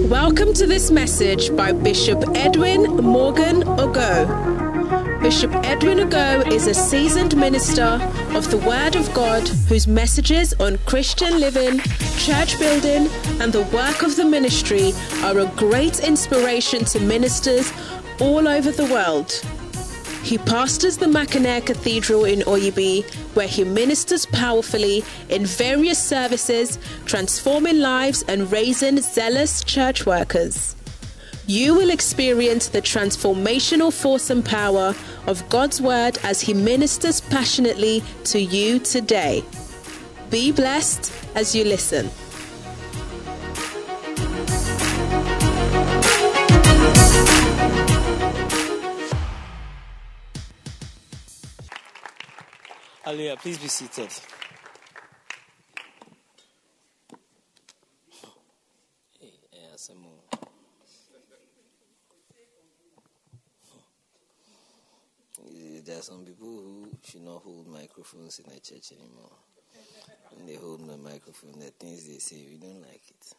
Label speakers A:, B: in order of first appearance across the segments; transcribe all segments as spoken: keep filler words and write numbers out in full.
A: Welcome to this message by Bishop Edwin Morgan Ogo. Bishop Edwin Ogo is a seasoned minister of the Word of God whose messages on Christian living, church building, and the work of the ministry are a great inspiration to ministers all over the world. He pastors the Mackinac Cathedral in Oyibi, where he ministers powerfully in various services, transforming lives and raising zealous church workers. You will experience the transformational force and power of God's Word as he ministers passionately to you today. Be blessed as you listen.
B: Hallelujah. Please be seated. There are some people who should not hold microphones in the church anymore. When they hold my microphone, the things they say, we don't like it.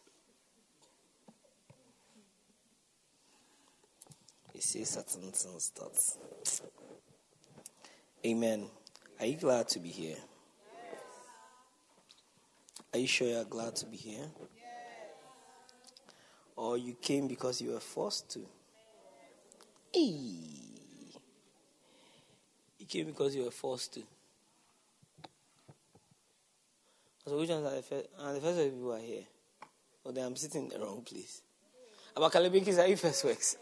B: They say certain things that. Amen. Are you glad to be here? Yes. Are you sure you're glad to be here? Yes. Or you came because you were forced to? Hey. You came because you were forced to. So which ones are the first? Uh, the first of people are here. Or then I'm sitting in the wrong place. About Kalebekis, are you first works?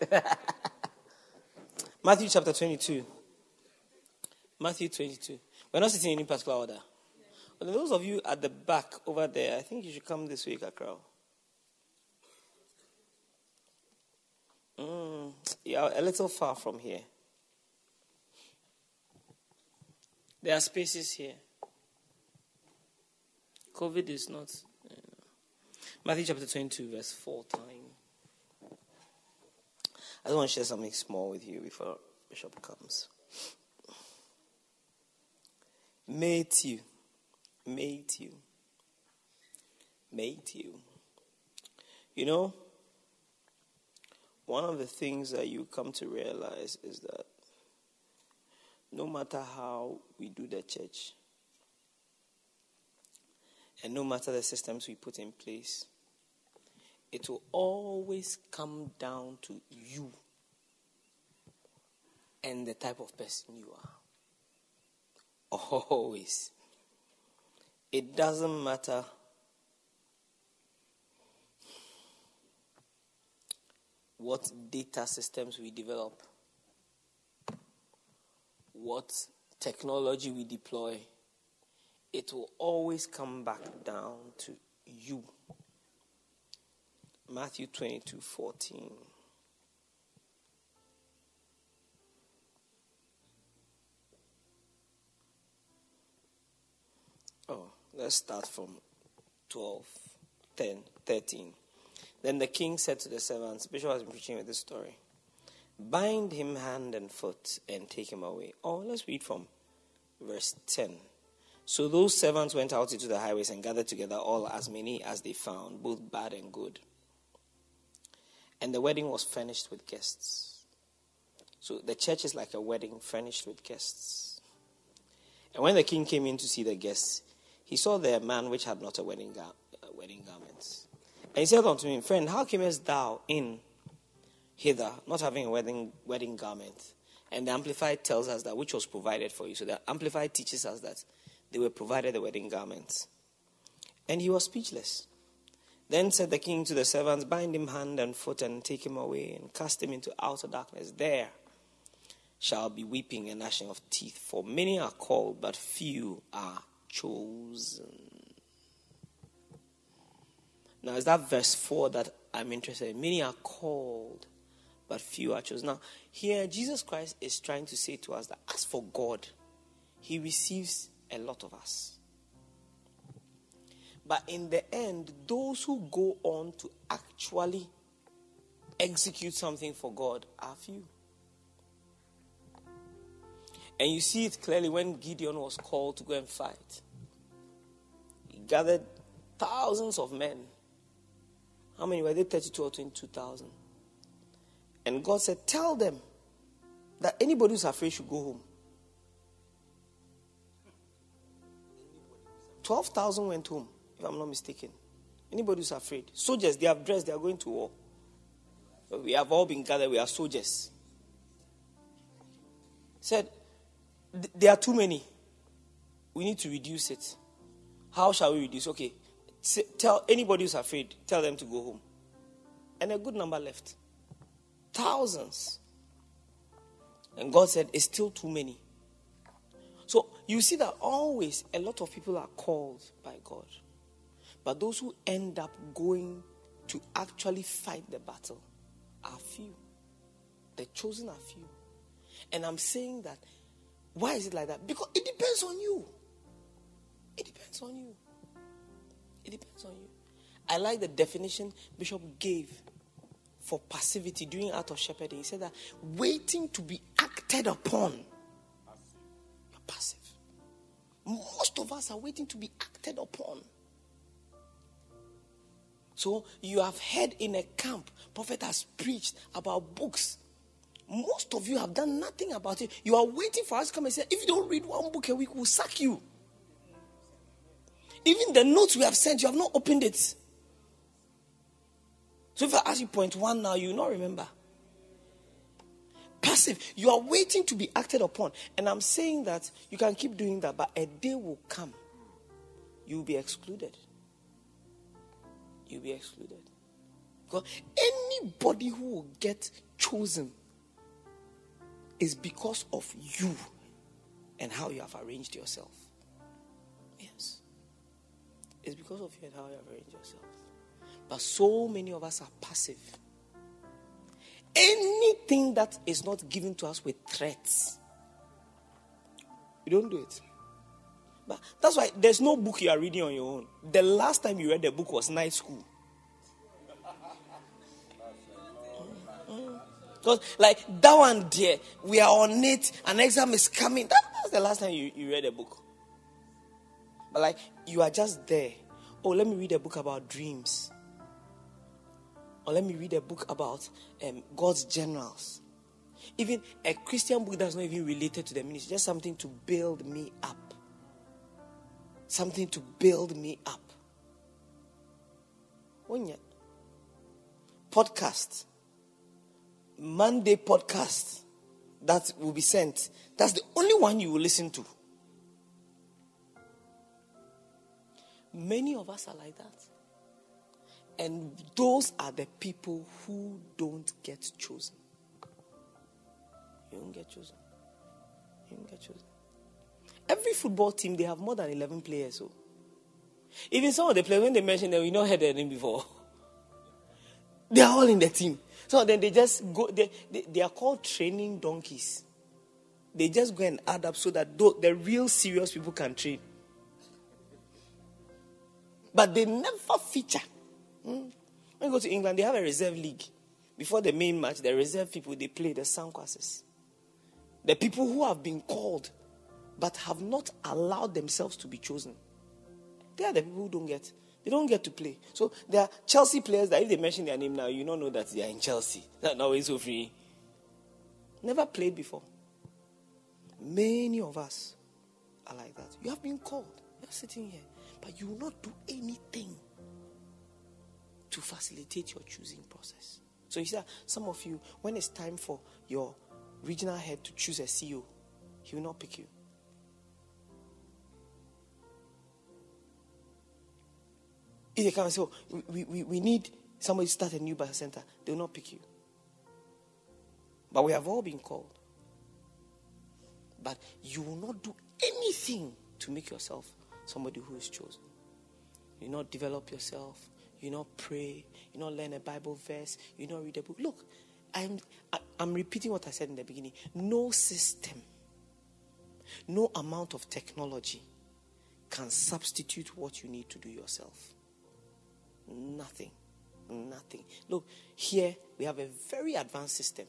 B: Matthew chapter twenty-two. Matthew twenty-two. We're not sitting in any particular order. But those of you at the back over there, I think you should come this way, Kakrao. Mm, yeah, a little far from here. There are spaces here. COVID is not. You know. Matthew chapter twenty-two, verse four. Time. I just want to share something small with you before Bishop comes. Matthew, Matthew, Matthew. You know, one of the things that you come to realize is that no matter how we do the church, and no matter the systems we put in place, it will always come down to you and the type of person you are. Always. It doesn't matter what data systems we develop, what technology we deploy, it will always come back down to you. Matthew twenty-two fourteen. Oh, let's start from twelve, ten, thirteen. Then the king said to the servants, Bishop has been preaching with this story, bind him hand and foot and take him away. Oh, let's read from verse ten. So those servants went out into the highways and gathered together all as many as they found, both bad and good. And the wedding was furnished with guests. So the church is like a wedding furnished with guests. And when the king came in to see the guests, he saw there a man which had not a wedding, gar- uh, wedding garment. And he said unto him, Friend, how camest thou in hither, not having a wedding wedding garment? And the Amplified tells us that which was provided for you. So the Amplified teaches us that they were provided the wedding garments. And he was speechless. Then said the king to the servants, Bind him hand and foot and take him away and cast him into outer darkness. There shall be weeping and gnashing of teeth, for many are called, but few are chosen. Now, is that verse four that I'm interested in? Many are called, but few are chosen. Now, here, Jesus Christ is trying to say to us that as for God, he receives a lot of us. But in the end, those who go on to actually execute something for God are few. And you see it clearly when Gideon was called to go and fight. He gathered thousands of men. How many were they? thirty-two or twenty-two thousand. And God said, tell them that anybody who's afraid should go home. twelve thousand went home, if I'm not mistaken. Anybody who's afraid. Soldiers, they have dressed, they are going to war. We have all been gathered, we are soldiers. Said, there are too many. We need to reduce it. How shall we reduce? Okay, tell anybody who's afraid, tell them to go home. And a good number left. Thousands. And God said, it's still too many. So you see that always a lot of people are called by God. But those who end up going to actually fight the battle are few. The chosen are few. And I'm saying that, why is it like that? Because it depends on you. It depends on you. It depends on you. I like the definition Bishop gave for passivity during Art of Shepherding. He said that waiting to be acted upon. You're passive. Most of us are waiting to be acted upon. So you have heard in a camp, prophet has preached about books. Most of you have done nothing about it. You are waiting for us to come and say, if you don't read one book a week, we'll sack you. Even the notes we have sent, you have not opened it. So if I ask you point one now, you will not remember. Passive. You are waiting to be acted upon. And I'm saying that you can keep doing that, but a day will come. You will be excluded. You'll be excluded. Because anybody who will get chosen is because of you and how you have arranged yourself. Yes. It's because of you and how you have arranged yourself. But so many of us are passive. Anything that is not given to us with threats, we don't do it. But that's why there's no book you are reading on your own. The last time you read a book was night school. Because like that one there, we are on it, an exam is coming. That, that's the last time you, you read a book. But like you are just there. Oh, let me read a book about dreams. Or let me read a book about um, God's generals. Even a Christian book that's not even related to the ministry. Just something to build me up. Something to build me up. Podcast. Monday podcast that will be sent. That's the only one you will listen to. Many of us are like that. And those are the people who don't get chosen. You don't get chosen. You don't get chosen. Every football team, they have more than eleven players. So even some of the players, when they mention them, we not heard their name before. They are all in the team. So then they just go, they, they, they are called training donkeys. They just go and add up so that the real serious people can train. But they never feature. Hmm? When you go to England, they have a reserve league. Before the main match, the reserve people, they play the sandcastles. The people who have been called but have not allowed themselves to be chosen. They are the people who don't get. They don't get to play. So there are Chelsea players that if they mention their name now, you don't know that they are in Chelsea. That's not always so free. Never played before. Many of us are like that. You have been called. You're sitting here. But you will not do anything to facilitate your choosing process. So you see that some of you, when it's time for your regional head to choose a C E O, he will not pick you. If they come and say, oh, we, we, we need somebody to start a new Bible center, they will not pick you. But we have all been called. But you will not do anything to make yourself somebody who is chosen. You will not develop yourself. You will not pray. You will not learn a Bible verse. You will not read a book. Look, I'm, I, I'm repeating what I said in the beginning. No system, no amount of technology can substitute what you need to do yourself. Nothing. Nothing. Look, here we have a very advanced system.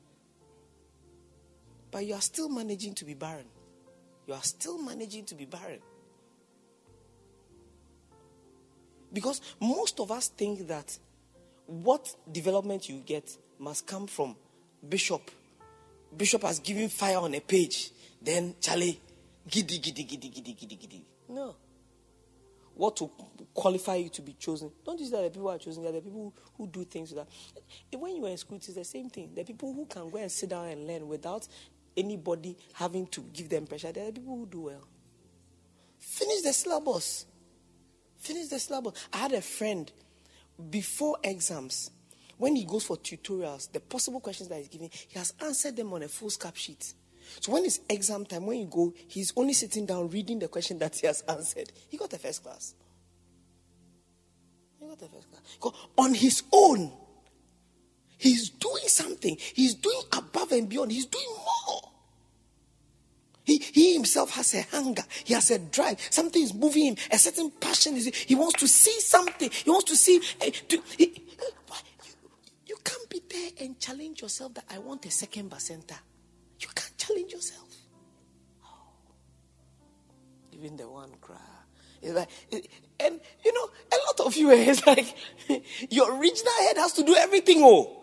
B: But you are still managing to be barren. You are still managing to be barren. Because most of us think that what development you get must come from Bishop. Bishop has given fire on a page. Then, Charlie, giddy, giddy, giddy, giddy, giddy, giddy. No. What to qualify you to be chosen? Don't you see that the people who are chosen, they are the people who, who do things with that. When you are in school, it's the same thing. The people who can go and sit down and learn without anybody having to give them pressure, they are the people who do well. Finish the syllabus. Finish the syllabus. I had a friend, before exams, when he goes for tutorials, the possible questions that he's giving, he has answered them on a foolscap sheet. So when it's exam time, when you go, he's only sitting down reading the question that he has answered. He got the first class. He got the first class. Because on his own, he's doing something. He's doing above and beyond. He's doing more. He, he himself has a hunger. He has a drive. Something is moving him. A certain passion. Is, he wants to see something. He wants to see. Uh, to, he, you, you can't be there and challenge yourself that I want a second bacenta. You can't challenge yourself. Oh. Even the one cry. It's like, and you know, a lot of you, it's like your original head has to do everything. Oh.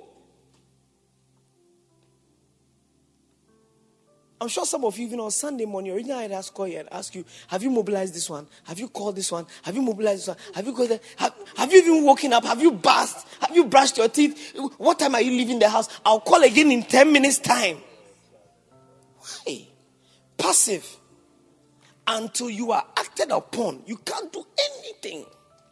B: I'm sure some of you, even on Sunday morning, your original head has to call you and ask you, have you mobilized this one? Have you called this one? Have you mobilized this one? Have you called that? Have, have you even woken up? Have you bathed? Have you brushed your teeth? What time are you leaving the house? I'll call again in ten minutes time. Why? Passive. Until you are acted upon, you can't do anything.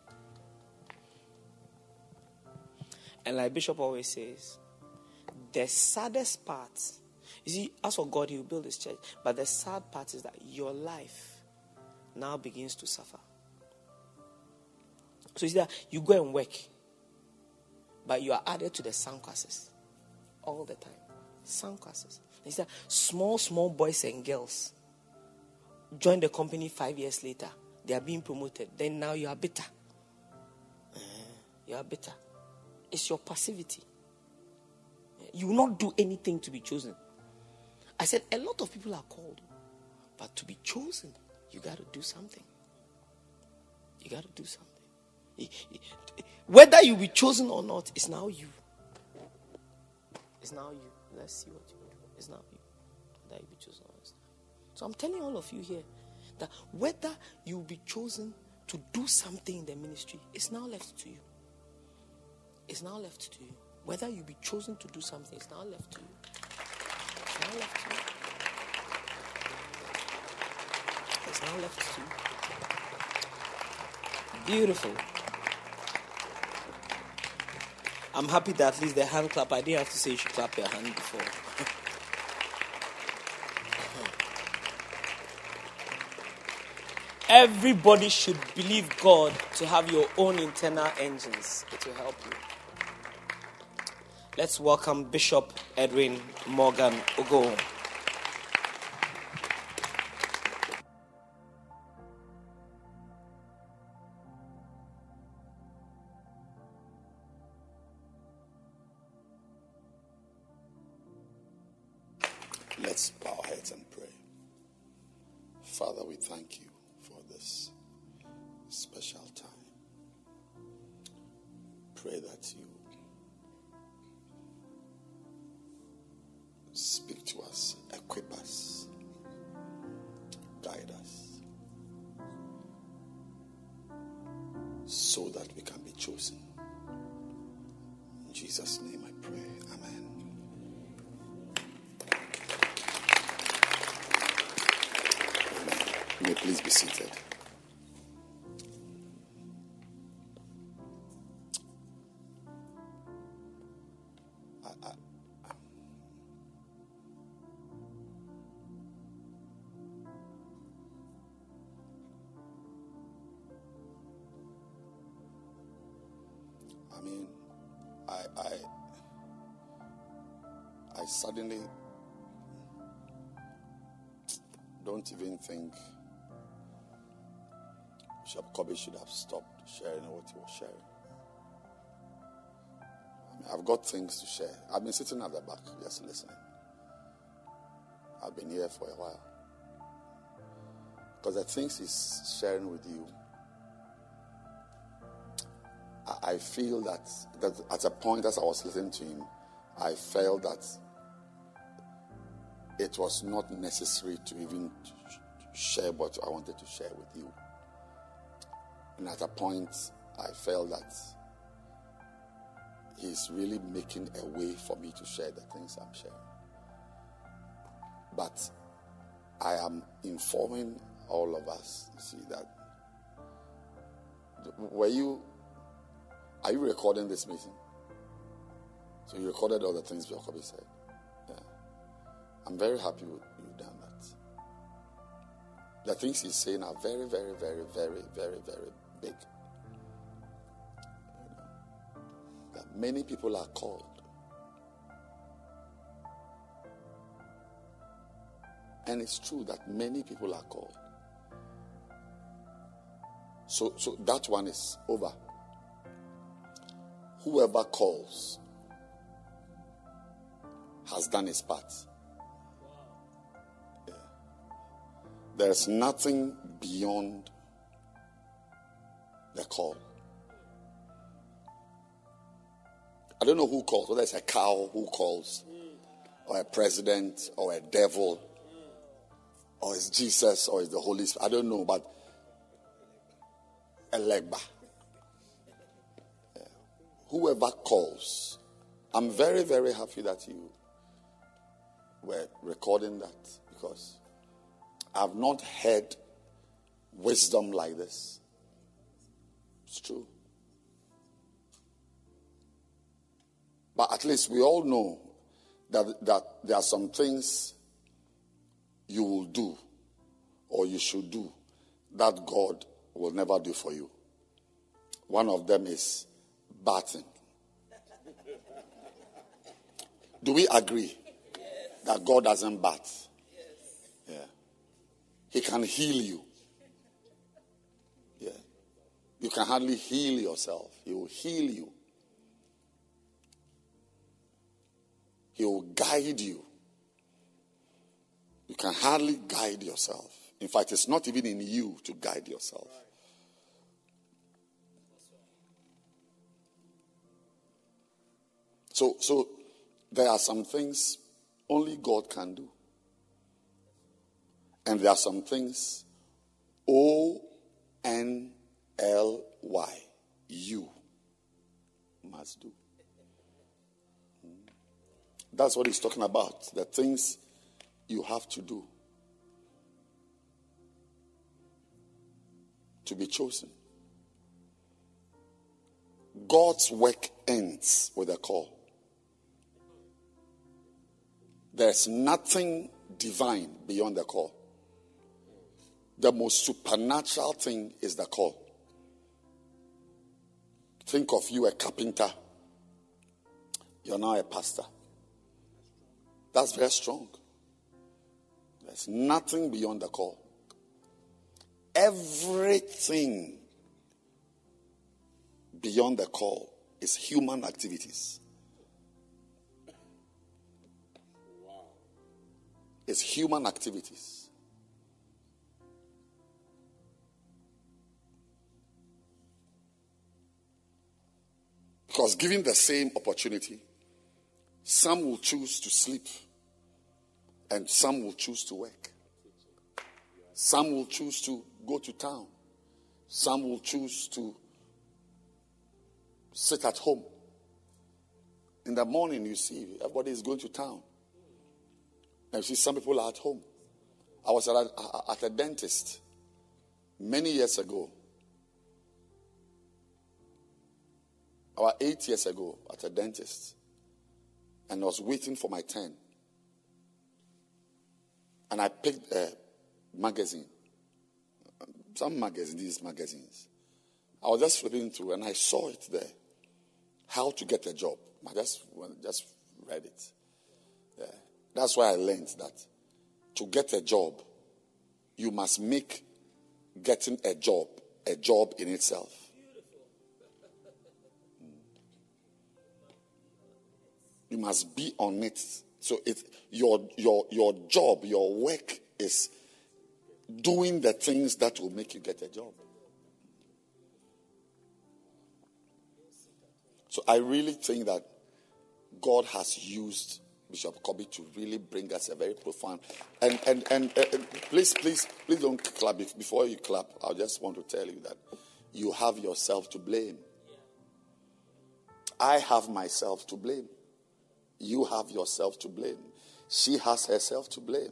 B: And like Bishop always says, the saddest part, you see, as for God, he will build his church. But the sad part is that your life now begins to suffer. So you see that you go and work, but you are added to the sound classes all the time. Sound classes. You see that small, small boys and girls join the company five years later. They are being promoted. Then now you are bitter. Uh, you are bitter. It's your passivity. You will not do anything to be chosen. I said a lot of people are called, but to be chosen, you got to do something. You got to do something. Whether you be chosen or not, it's now you. It's now you. Let's see what you do. It's now you. Whether you be chosen or not. So I'm telling all of you here that whether you will be chosen to do something in the ministry, it's now left to you. It's now left to you. Whether you be chosen to do something, it's now left to you. It's now left to you. It's now left to you. Beautiful. I'm happy that at least the hand clap, I didn't have to say you should clap your hand before. Everybody should believe God to have your own internal engines. It will help you. Let's welcome Bishop Edwin Morgan Ogo.
C: Let's bow our heads and pray. Father, we thank you for this special time. Pray that you speak to us, equip us, guide us, so that we can be chosen. In Jesus' name I pray. Amen. You may please be seated. I, I, I mean, I, I, I suddenly don't even think Bishop Kobe should have stopped sharing what he was sharing. I mean, I've got things to share. I've been sitting at the back just listening. I've been here for a while. Because the things he's sharing with you, I, I feel that, that at a point as I was listening to him, I felt that it was not necessary to even share what I wanted to share with you. And at a point, I felt that he's really making a way for me to share the things I'm sharing. But I am informing all of us, you see, that were you, are you recording this meeting? So you recorded all the things Jacoby said. Yeah. I'm very happy with you done that. The things he's saying are very, very, very, very, very, very big. You know, that many people are called. And it's true that many people are called. So, so that one is over. Whoever calls has done his part. Yeah. There's nothing beyond the call. I don't know who calls, whether it's a cow who calls, or a president, or a devil, or it's Jesus, or it's the Holy Spirit. I don't know, but a legba. Yeah. Whoever calls, I'm very, very happy that you were recording that, because I've not heard wisdom like this. It's true. But at least we all know that, that there are some things you will do or you should do that God will never do for you. One of them is bathing. Do we agree that God doesn't bath? Yeah. He can heal you. Yeah. You can hardly heal yourself. He will heal you. He will guide you. You can hardly guide yourself. In fact, it's not even in you to guide yourself. So, so there are some things only God can do. And there are some things O N L Y, you must do. That's what he's talking about. The things you have to do to be chosen. God's work ends with a call. There's nothing divine beyond the call. The most supernatural thing is the call. Think of you, a carpenter. You're now a pastor. That's very strong. There's nothing beyond the call. Everything beyond the call is human activities. Wow. It's human activities. Because given the same opportunity, some will choose to sleep and some will choose to work. Some will choose to go to town. Some will choose to sit at home. In the morning, you see, everybody is going to town. And you see, some people are at home. I was at a, at a dentist many years ago. About eight years ago, at a dentist. And I was waiting for my turn. And I picked a magazine. Some magazines, these magazines. I was just flipping through and I saw it there. How to get a job. I just, just read it. Yeah. That's why I learned that to get a job, you must make getting a job a job in itself. You must be on it. So it, your, your, your job, your work is doing the things that will make you get a job. So I really think that God has used Bishop Kobe to really bring us a very profound. And and and uh, please, please, please don't clap. Before you clap, I just want to tell you that you have yourself to blame. I have myself to blame. You have yourself to blame. She has herself to blame.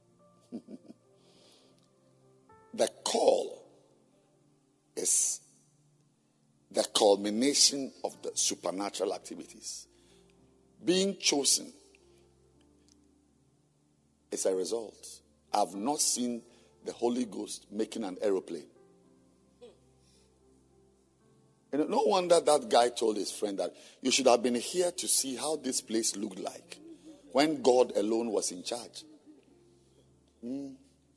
C: The call is the culmination of the supernatural activities. Being chosen is a result. I've not seen the Holy Ghost making an aeroplane. You know, no wonder that guy told his friend that you should have been here to see how this place looked like when God alone was in charge. Mm.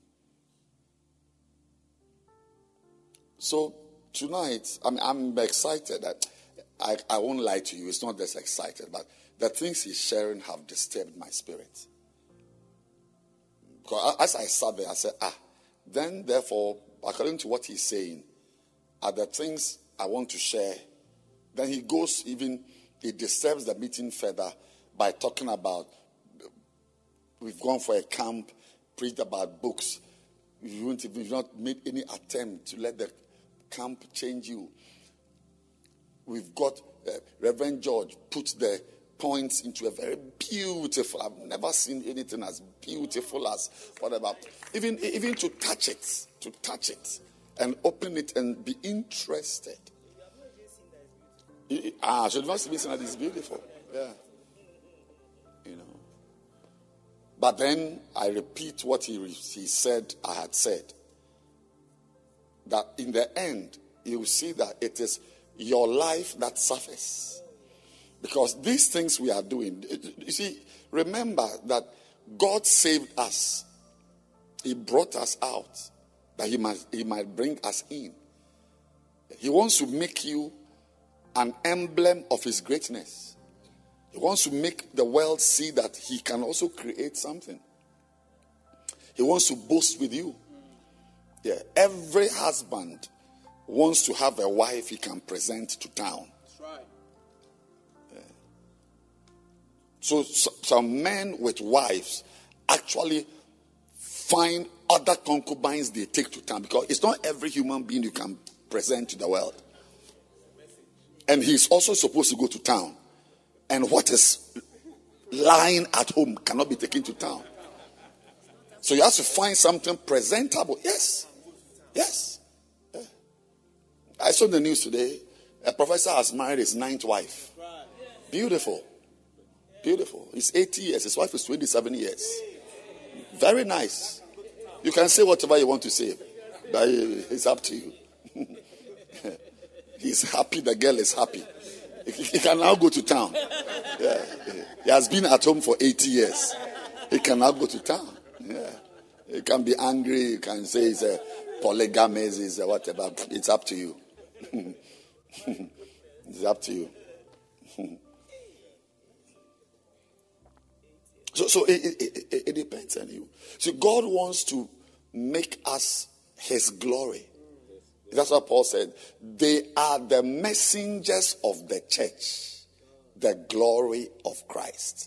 C: So tonight, I'm, I'm excited. That I, I won't lie to you. It's not just excited, but the things he's sharing have disturbed my spirit. Because as I sat there, I said, ah, then therefore, according to what he's saying, are the things I want to share. Then he goes even, he disturbs the meeting further by talking about, we've gone for a camp, preached about books. You won't even, you've not made any attempt to let the camp change you. We've got uh, Reverend George put the points into a very beautiful, I've never seen anything as beautiful as whatever. Even, even to touch it, to touch it and open it and be interested. Ah, should not be seen that it's beautiful. Yeah. You know. But then I repeat what he, he said, I had said. That in the end, you will see that it is your life that suffers. Because these things we are doing, you see, remember that God saved us. He brought us out, that he might, he might bring us in. He wants to make you an emblem of his greatness. He wants to make the world see that he can also create something. He wants to boast with you. Yeah, every husband wants to have a wife he can present to town.
B: That's right.
C: Yeah. So, so some men with wives actually find other concubines they take to town, because it's not every human being you can present to the world. And he's also supposed to go to town. And what is lying at home cannot be taken to town. So you have to find something presentable. Yes. Yes. Yeah. I saw the news today. A professor has married his ninth wife. Beautiful. Beautiful. He's eighty years. His wife is twenty-seven years. Very nice. You can say whatever you want to say, but it's up to you. He's happy. The girl is happy. He can now go to town. Yeah. He has been at home for eighty years. He can now go to town. Yeah. He can be angry. You can say he's a polygamist, he's a whatever. It's up to you. It's up to you. So, so it, it, it, it depends on you. So God wants to make us his glory. That's what Paul said. They are the messengers of the church, the glory of Christ.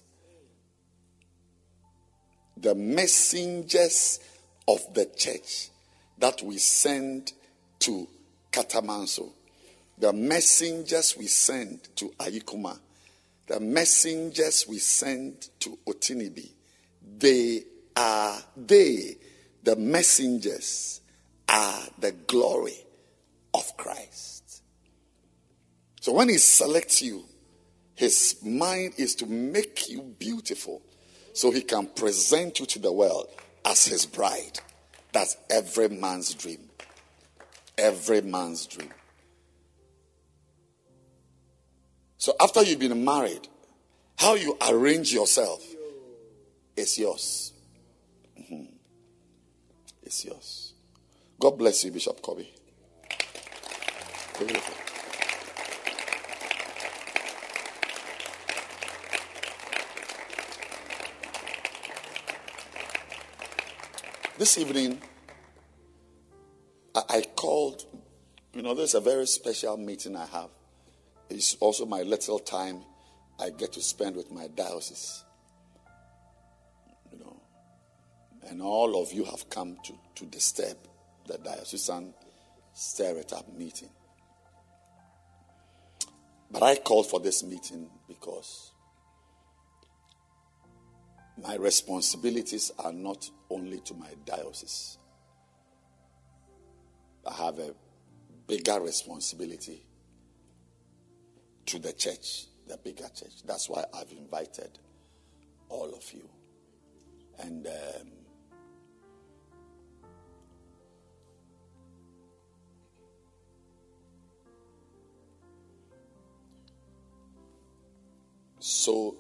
C: The messengers of the church that we send to Katamanso. The messengers we send to Ayikuma. The messengers we send to Otinibi. They are, they, the messengers, are the glory of Christ. So when he selects you, his mind is to make you beautiful so he can present you to the world as his bride. That's every man's dream. Every man's dream. So after you've been married, how you arrange yourself is yours. Mm-hmm. It's yours. God bless you, Bishop Kobe. Beautiful. This evening, I, I called, you know, there's a very special meeting I have It's also my little time I get to spend with my diocese. You know, and all of you have come to, to disturb the diocesan stir it up meeting. But I called for this meeting because my responsibilities are not only to my diocese. I have a bigger responsibility to the church, the bigger church. That's why I've invited all of you. And um, so,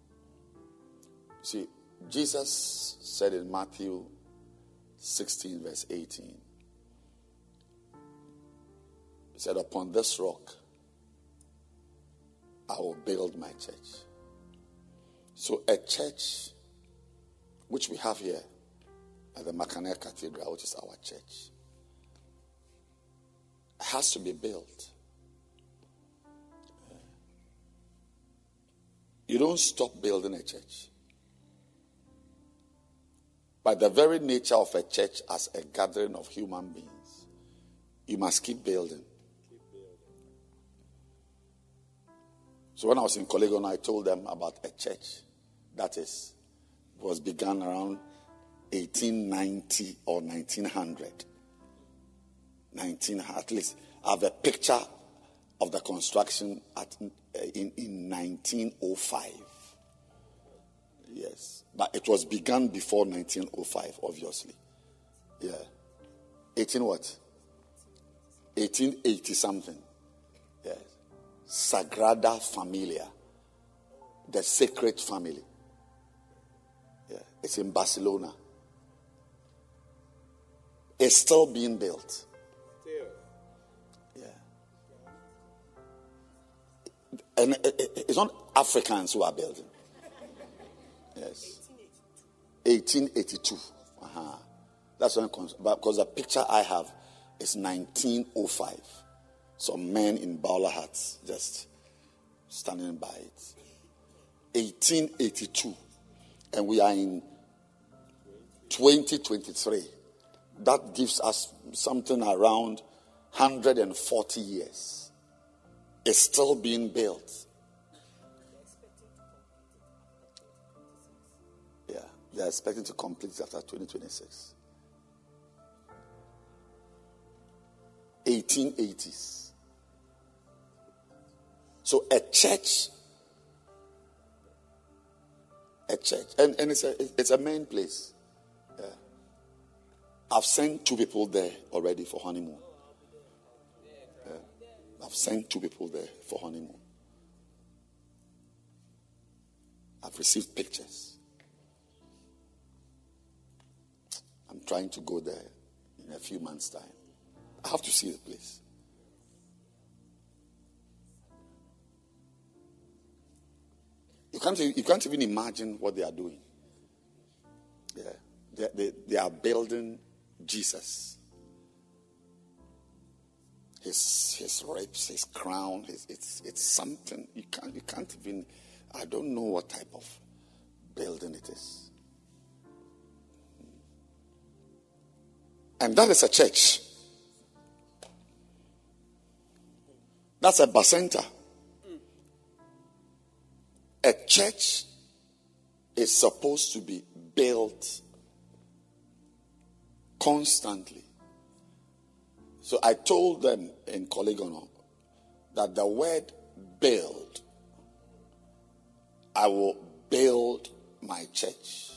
C: see, Jesus said in Matthew sixteen, verse eighteen, he said, upon this rock, I will build my church. So a church, which we have here at the Macanere Cathedral, which is our church, has to be built. You don't stop building a church. By the very nature of a church as a gathering of human beings, you must keep building. So when I was in Colegon, I told them about a church that is was begun around eighteen ninety or nineteen hundred. nineteen, at least I have a picture of the construction at, in, in nineteen oh five. Yes. But it was begun before nineteen oh five, obviously. Yeah. eighteen what? eighteen eighty something. Yes. Sagrada Familia. The Sacred Family. Yeah. It's in Barcelona. It's still being built. And it's not Africans who are building. Yes. eighteen eighty-two. Uh-huh. That's when, because the picture I have is nineteen oh five. Some men in bowler hats just standing by it. eighteen eighty-two. And we are in twenty twenty-three. That gives us something around one hundred forty years. It's still being built. Yeah, they're expecting to complete it after twenty twenty-six. eighteen eighties. So a church, a church, and, and it's a it's a main place. Yeah. I've sent two people there already for honeymoon. I've sent two people there for honeymoon. I've received pictures. I'm trying to go there in a few months' time. I have to see the place. You can't, you can't even imagine what they are doing. Yeah, they, they, they are building Jesus. His his robes, his crown, his, it's it's something you can't you can't even. I don't know what type of building it is. And that is a church. That's a bacenta. A church is supposed to be built constantly. So I told them in Colegono that the word build, I will build my church.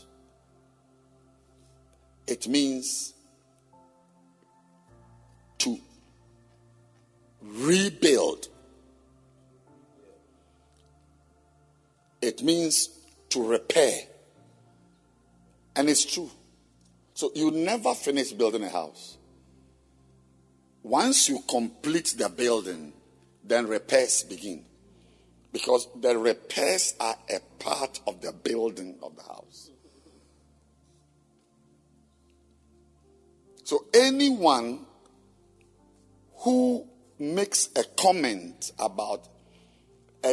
C: It means to rebuild. It means to repair. And it's true. So you never finish building a house. Once you complete the building, then repairs begin. Because the repairs are a part of the building of the house. So anyone who makes a comment about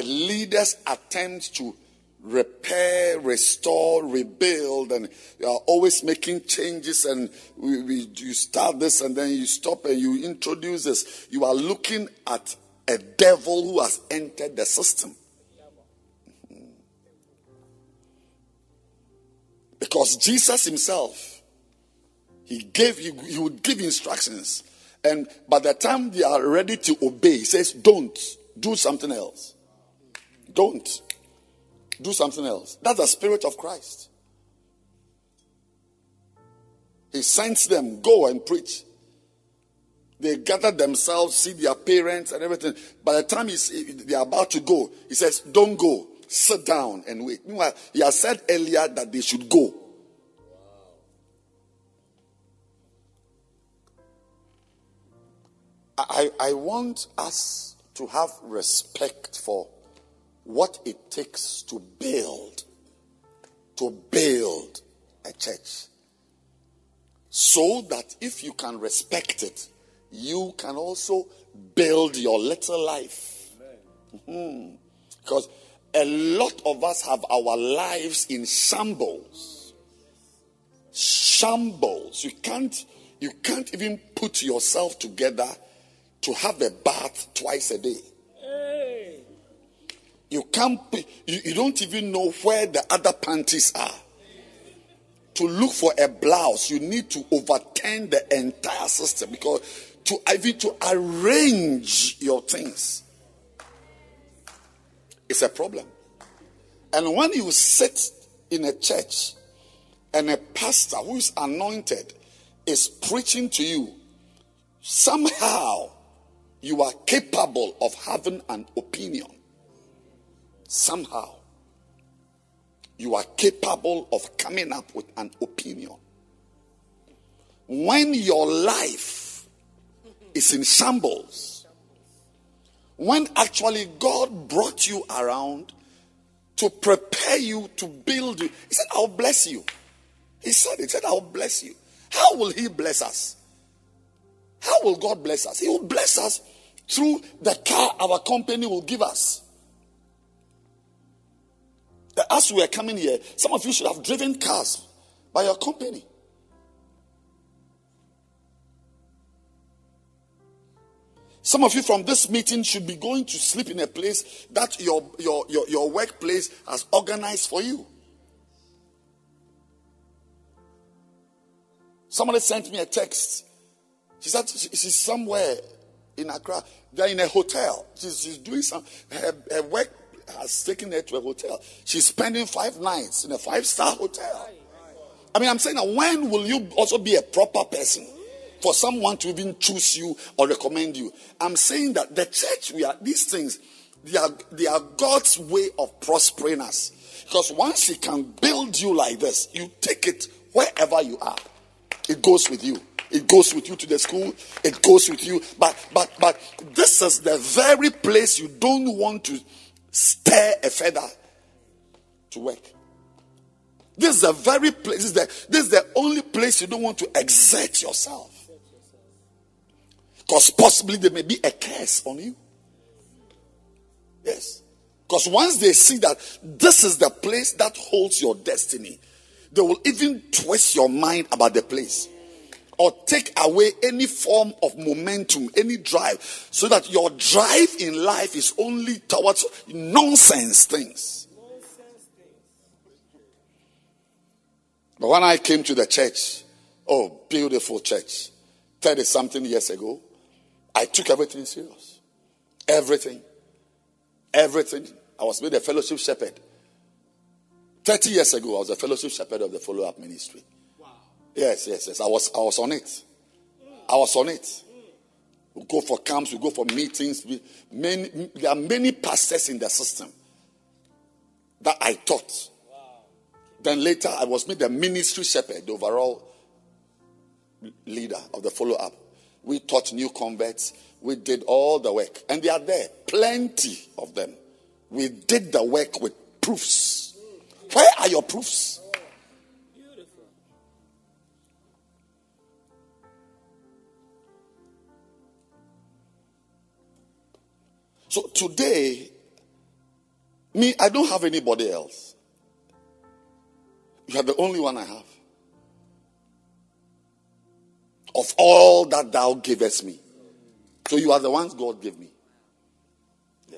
C: a leader's attempt to repair, restore, rebuild, and you are always making changes, and we, we, you start this and then you stop and you introduce this, you are looking at a devil who has entered the system. Because Jesus himself, he gave, he, he would give instructions, and by the time they are ready to obey, he says, don't, do something else. Don't. Do something else. That's the Spirit of Christ. He sends them, go and preach. They gather themselves, see their parents and everything. By the time he's, they are about to go, he says, don't go. Sit down and wait. Meanwhile, he has said earlier that they should go. I, I want us to have respect for what it takes to build, to build a church. So that if you can respect it, you can also build your little life. Mm-hmm. Because a lot of us have our lives in shambles. Shambles. You can't, you can't even put yourself together to have a bath twice a day. Hey. You can't, you, you don't even know where the other panties are. To look for a blouse, you need to overturn the entire system, because to even to arrange your things is a problem. And when you sit in a church and a pastor who is anointed is preaching to you, somehow you are capable of having an opinion. Somehow you are capable of coming up with an opinion. When your life is in shambles, when actually God brought you around to prepare you, to build you, he said, I'll bless you. He said, he said, I'll bless you. How will he bless us? How will God bless us? He will bless us through the car our company will give us. As we are coming here, some of you should have driven cars by your company. Some of you from this meeting should be going to sleep in a place that your, your, your, your workplace has organized for you. Somebody sent me a text. She said she's somewhere in Accra. They're in a hotel. She's, she's doing some, her, her work has taken her to a hotel. She's spending five nights in a five-star hotel. I mean, I'm saying that when will you also be a proper person for someone to even choose you or recommend you? I'm saying that the church, we are, these things, they are, they are God's way of prospering us. Because once he can build you like this, you take it wherever you are. It goes with you. It goes with you to the school. It goes with you. But, but, but this is the very place you don't want to stir a feather to work. This is the very place, this is the, this is the only place you don't want to exert yourself. Because possibly there may be a curse on you. Yes. Because once they see that this is the place that holds your destiny, they will even twist your mind about the place. Or take away any form of momentum, any drive, so that your drive in life is only towards nonsense things. But when I came to the church, oh, beautiful church, thirty something years ago, I took everything serious. Everything. Everything. I was made a fellowship shepherd. thirty years ago, I was a fellowship shepherd of the follow-up ministry. Yes, yes, yes. I was I was on it. I was on it. We go for camps, we go for meetings. We, many, there are many pastors in the system that I taught. Wow. Then later I was made the ministry shepherd, the overall leader of the follow-up. We taught new converts. We did all the work. And they are there. Plenty of them. We did the work with proofs. Where are your proofs? So today, Me, I don't have anybody else. You are the only one I have. Of all that thou givest me. So you are the ones God gave me. Yeah.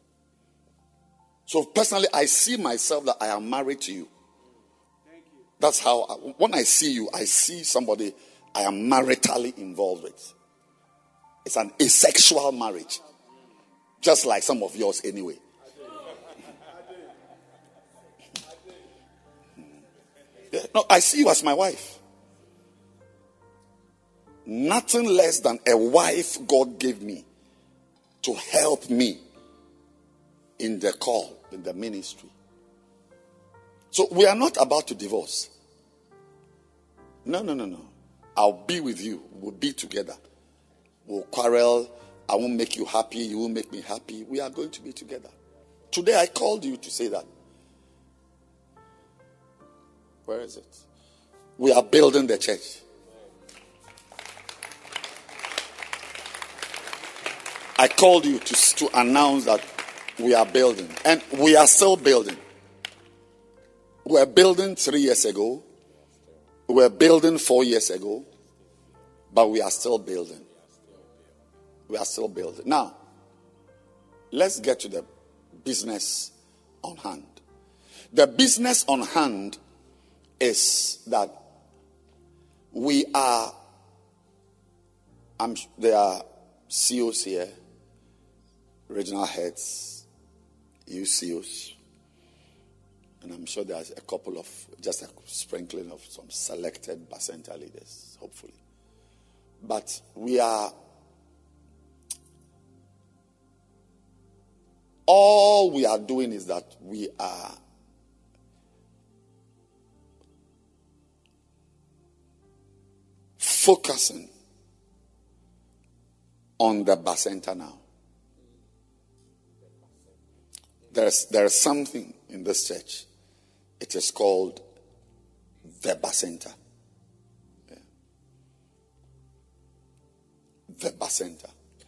C: So personally, I see myself that I am married to you. That's how, I, when I see you, I see somebody I am maritally involved with. It's an asexual marriage. Just like some of yours anyway. Yeah. No, I see you as my wife. Nothing less than a wife God gave me to help me in the call, in the ministry. So we are not about to divorce. No, no, no, no. I'll be with you. We'll be together. We'll quarrel. I won't make you happy. You won't make me happy. We are going to be together. Today I called you to say that. Where is it? We are building the church. I called you to, to announce that we are building. And we are still building. We were building three years ago. We were building four years ago. But we are still building. We are still building. Now, let's get to the business on hand. The business on hand is that we are, I'm, there are C Os here, regional heads, U C Os, and I'm sure there's a couple of, just a sprinkling of some selected Bacenta leaders, hopefully. But we are, all we are doing is that we are focusing on the Bacenta now. There's, there's something in this church. It is called the Bacenta. Yeah. The Bacenta.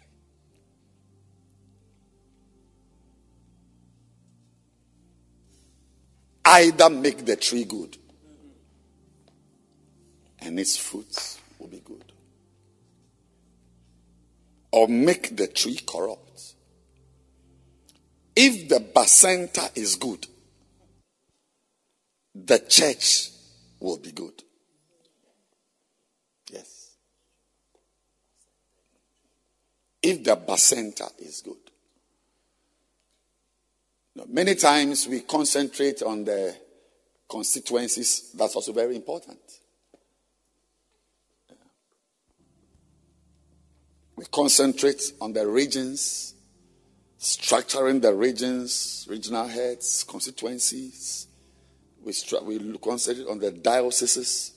C: Either make the tree good and its fruits will be good, or make the tree corrupt. If the Bacenta is good, the church will be good. Yes. If the Bacenta is good. Now, many times we concentrate on the constituencies. That's also very important. We concentrate on the regions, structuring the regions, regional heads, constituencies. We, stru- we concentrate on the dioceses.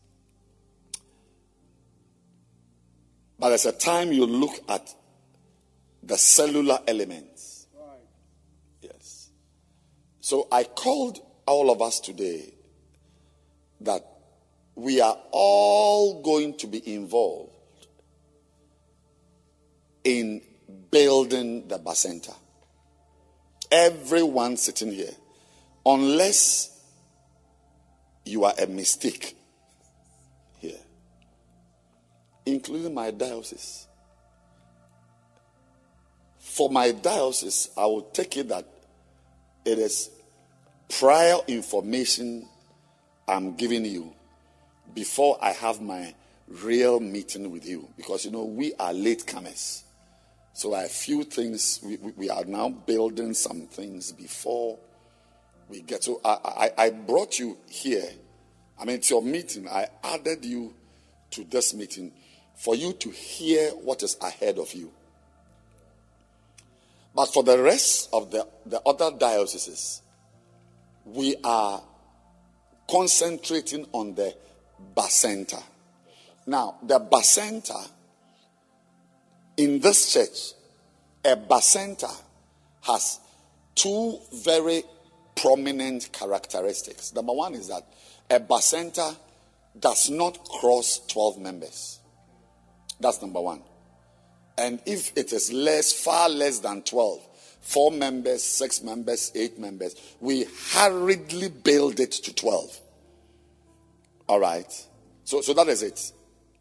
C: But there's a time you look at the cellular elements. Right. Yes. So I called all of us today that we are all going to be involved in building the Bacenta. Everyone sitting here, unless you are a mistake here, including my diocese. For my diocese, I will take it that it is prior information I'm giving you before I have my real meeting with you. Because, you know, we are latecomers. So a few things, we, we are now building some things before we get to. I, I, I brought you here. I mean, it's your meeting. I added you to this meeting for you to hear what is ahead of you. But for the rest of the, the other dioceses, we are concentrating on the Bacenta. Now, the Bacenta in this church, a Bacenta has two very prominent characteristics. Number one is that a Bacenta does not cross twelve members. That's number one. And if it is less, far less than twelve, four members, six members, eight members. We hurriedly build it to twelve. All right. So, so that is it.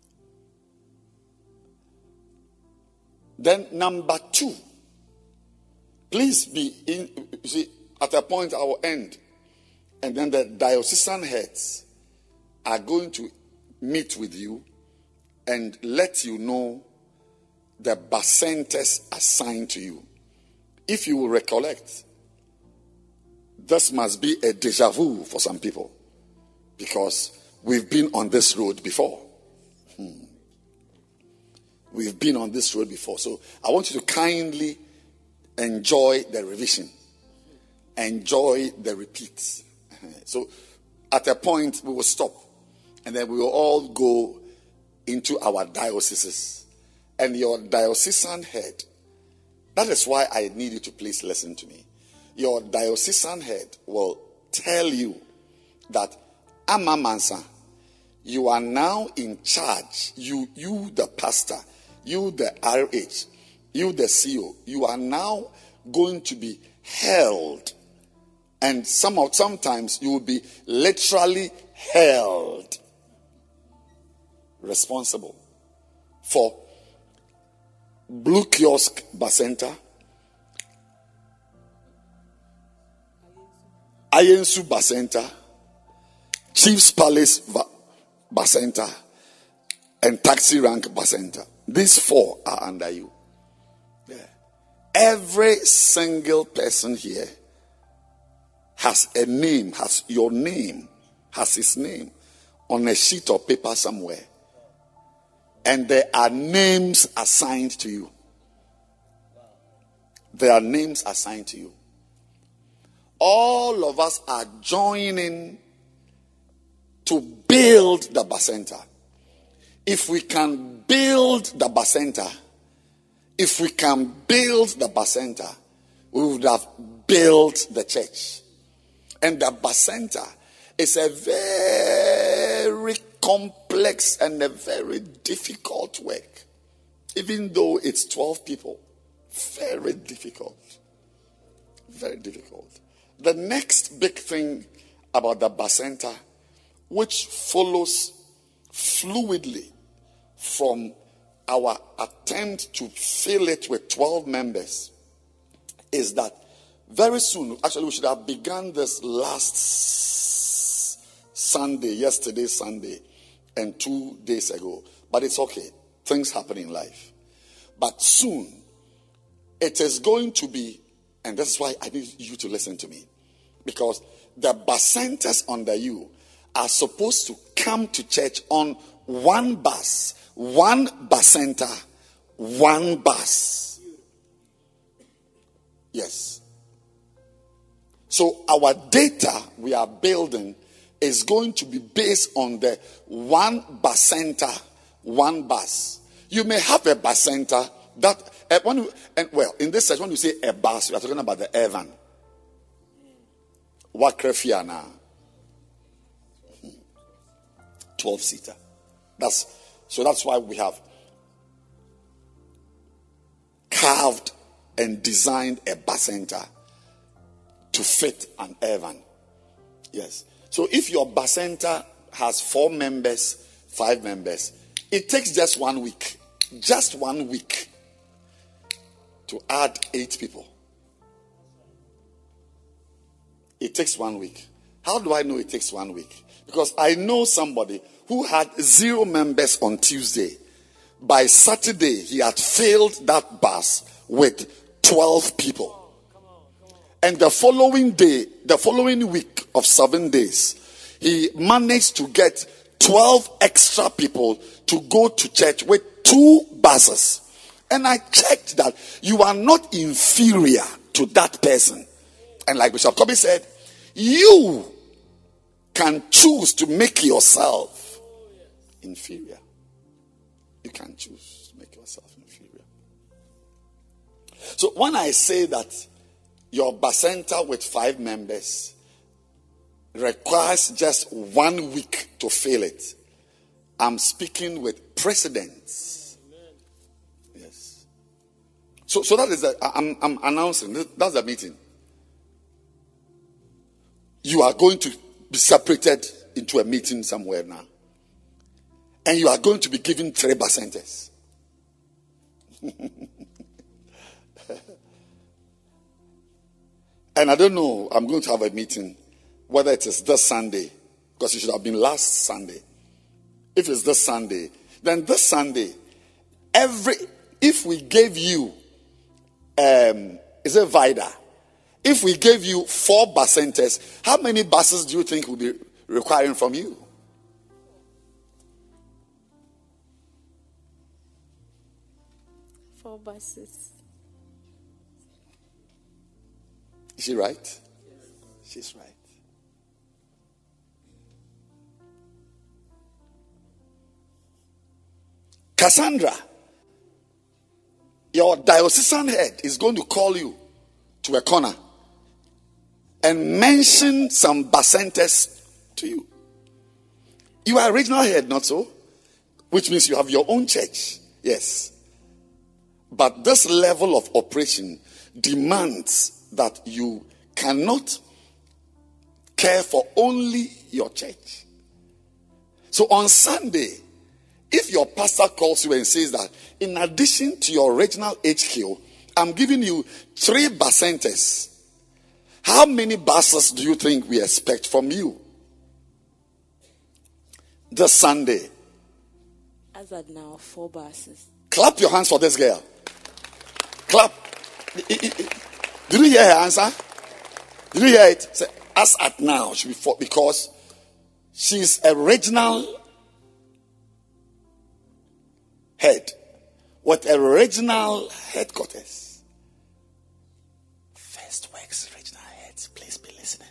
C: Then number two. Please be in, you see, at a point I will end. And then the diocesan heads are going to meet with you and let you know the bacentas assigned to you. If you will recollect, this must be a deja vu for some people because we've been on this road before. Hmm. We've been on this road before. So I want you to kindly enjoy the revision. Enjoy the repeats. So at a point we will stop and then we will all go into our dioceses. And your diocesan head, that is why I need you to please listen to me. Your diocesan head will tell you that Ama Mansa, you are now in charge. You, you the pastor, you the R H, you the C O, you are now going to be held. And some of, sometimes you will be literally held responsible for Blue Kiosk Bacenta, Ayensu Bacenta, Chief's Palace Bacenta, and Taxi Rank Bacenta. These four are under you. Yeah. Every single person here has a name, has your name, has his name on a sheet of paper somewhere. And there are names assigned to you. There are names assigned to you. All of us are joining to build the Bacenta. If we can build the Bacenta, if we can build the Bacenta, we would have built the church. And the Bacenta is a very complex and a very difficult work. Even though it's twelve people. Very difficult. Very difficult. The next big thing about the Bacenta, which follows fluidly from our attempt to fill it with twelve members, is that very soon, actually we should have begun this last Sunday, yesterday Sunday, and two days ago. But it's okay. Things happen in life. But soon, it is going to be, and that's why I need you to listen to me. Because the Bacentas under you are supposed to come to church on one bus. One Bacenta, one bus. Yes. So our data we are building is going to be based on the one Bacenta, one bus. You may have a Bacenta that, uh, when you, and well, in this section, when you say a bus, we are talking about the Evan. Wakrefiana. twelve-seater. That's, so that's why we have carved and designed a Bacenta to fit an Evan. Yes. So if your Bacenta has four members, five members, it takes just one week. Just one week to add eight people. It takes one week. How do I know it takes one week? Because I know somebody who had zero members on Tuesday. By Saturday, he had filled that bus with twelve people. And the following day, the following week of seven days, he managed to get twelve extra people to go to church with two buses. And I checked that you are not inferior to that person. And like Bishop Kobe said, you can choose to make yourself inferior. You can choose to make yourself inferior. So when I say that your Bacenta with five members requires just one week to fill it, I'm speaking with precedents. Yes. So, so that is the, I'm, I'm announcing. That's the meeting. You are going to be separated into a meeting somewhere now. And you are going to be given three percenters. And I don't know, I'm going to have a meeting, whether it is this Sunday, because it should have been last Sunday. If it's this Sunday, then this Sunday, every, if we gave you, um, is it Vida? If we gave you four percenters, how many buses do you think we'll be requiring from you?
A: Four buses.
C: Is she right? Yes. She's right. Cassandra, your diocesan head is going to call you to a corner and mention some percenters to you. You are regional head, not so? Which means you have your own church. Yes. But this level of operation demands that you cannot care for only your church. So on Sunday, if your pastor calls you and says that in addition to your regional H Q, I'm giving you three percenters, how many buses do you think we expect from you this Sunday?
A: As at now, four buses.
C: Clap your hands for this girl. Clap. Did you hear her answer? Did you hear it? Say, as at now, should be four, because she's a regional head with a regional headquarters. First Works regional heads, please be listening.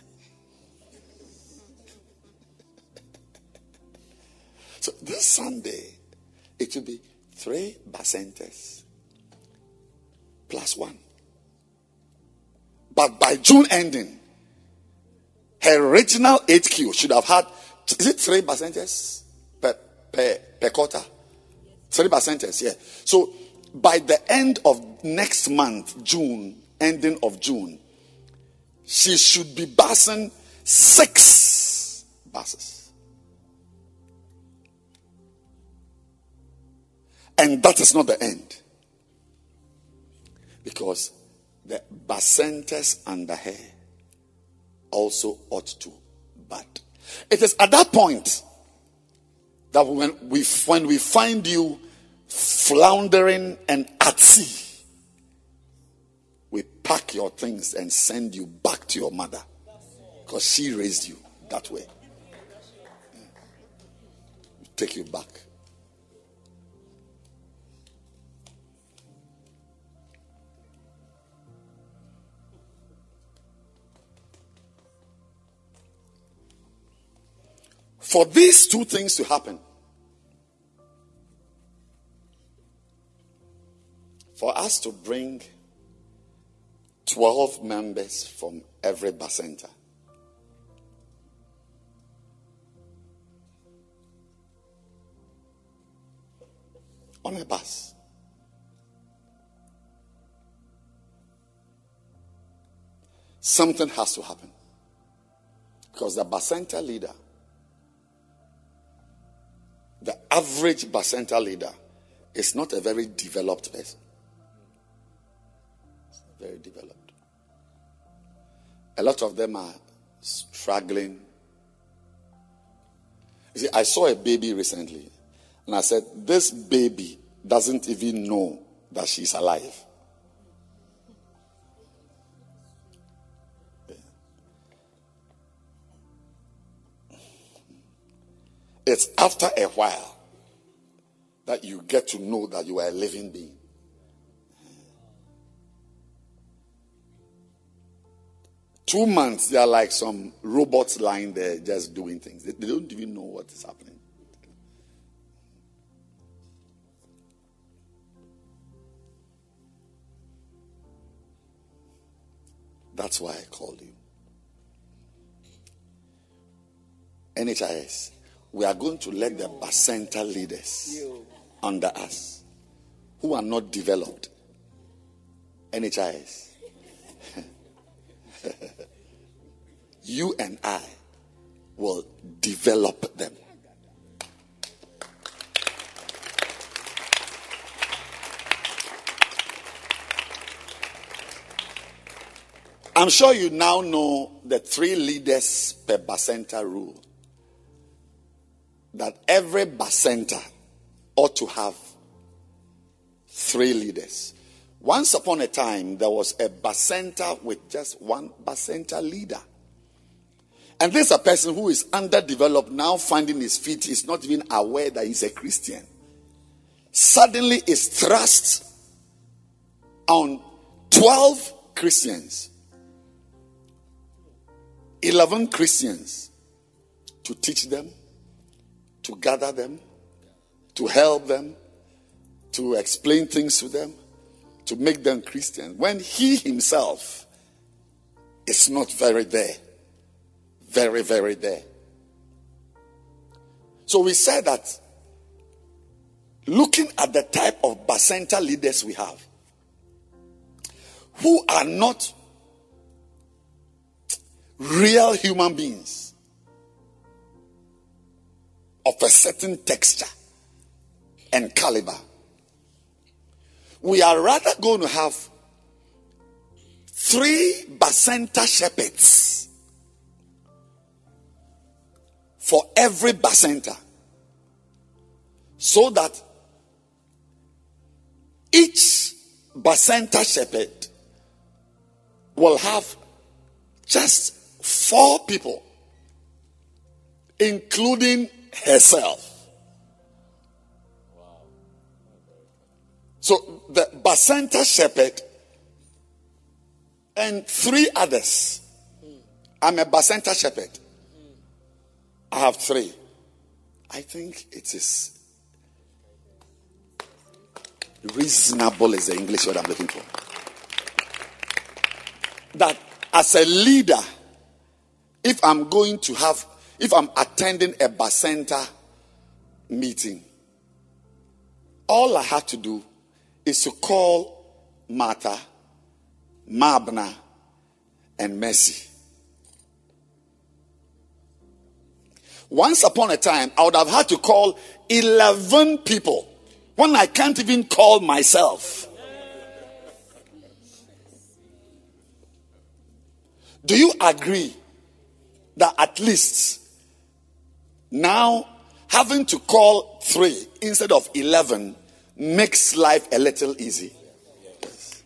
C: So this Sunday, it will be three percenters plus one. But by June ending, her regional H Q should have had, is it three percenters per, per, per quarter? Three percenters, yeah. So by the end of next month, June, ending of June, she should be busing six buses. And that is not the end. Because the percenters under her also ought to. But it is at that point that when we when we find you floundering and at sea, we pack your things and send you back to your mother, because she raised you that way. We take you back. For these two things to happen, for us to bring twelve members from every bacenta, on a bus, something has to happen. Because the bacenta leader, the average bacenta leader, is not a very developed person. It's very developed. A lot of them are struggling. You see, I saw a baby recently, and I said, this baby doesn't even know that she's alive. It's after a while that you get to know that you are a living being. Two months, they are like some robots lying there just doing things. They, they don't even know what is happening. That's why I called you. N H I S. We are going to let the bacenta leaders under us, who are not developed, N H I S. You and I will develop them. I'm sure you now know the three leaders per bacenta rule. That every bacenta ought to have three leaders. Once upon a time, there was a bacenta with just one bacenta leader. And this is a person who is underdeveloped, now finding his feet, is not even aware that he's a Christian. Suddenly is thrust on twelve Christians, eleven Christians, to teach them, to gather them, to help them, to explain things to them, to make them Christians, when he himself is not very there. Very, very there. So we said that looking at the type of bacenta leaders we have, who are not real human beings of a certain texture and caliber, we are rather going to have three bacenta shepherds for every bacenta, so that each bacenta shepherd will have just four people, including herself. So the bacenta shepherd and three others. I'm a bacenta shepherd. I have three. I think it is reasonable is the English word I'm looking for. That as a leader, if I'm going to have, if I'm attending a bacenta meeting, all I have to do is to call Martha, Mabna, and Mercy. Once upon a time, I would have had to call eleven people when I can't even call myself. Do you agree that at least now having to call three instead of eleven makes life a little easy? Yes.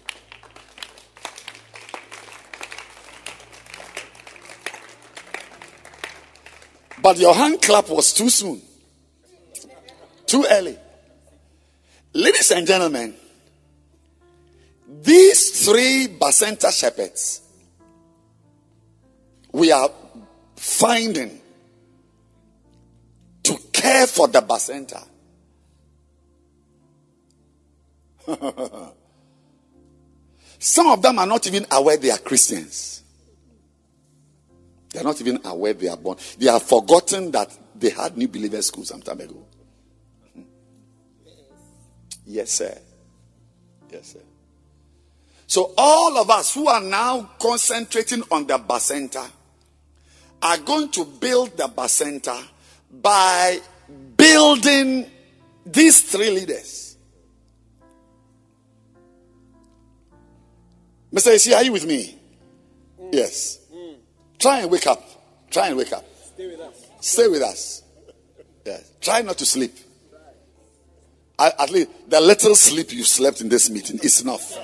C: But your hand clap was too soon, too early. Ladies and gentlemen, these three bacenta shepherds we are finding to care for the bacenta. Some of them are not even aware they are Christians. They are not even aware they are born. They have forgotten that they had New Believer School some time ago. Yes, sir. Yes, sir. So all of us who are now concentrating on the bacenta are going to build the bacenta by building these three leaders. Mister Isi, are you with me? Mm. Yes. Mm. Try and wake up. Try and wake up. Stay with us. Stay with us. Yes. Try not to sleep. I, at least the little sleep you slept in this meeting is enough.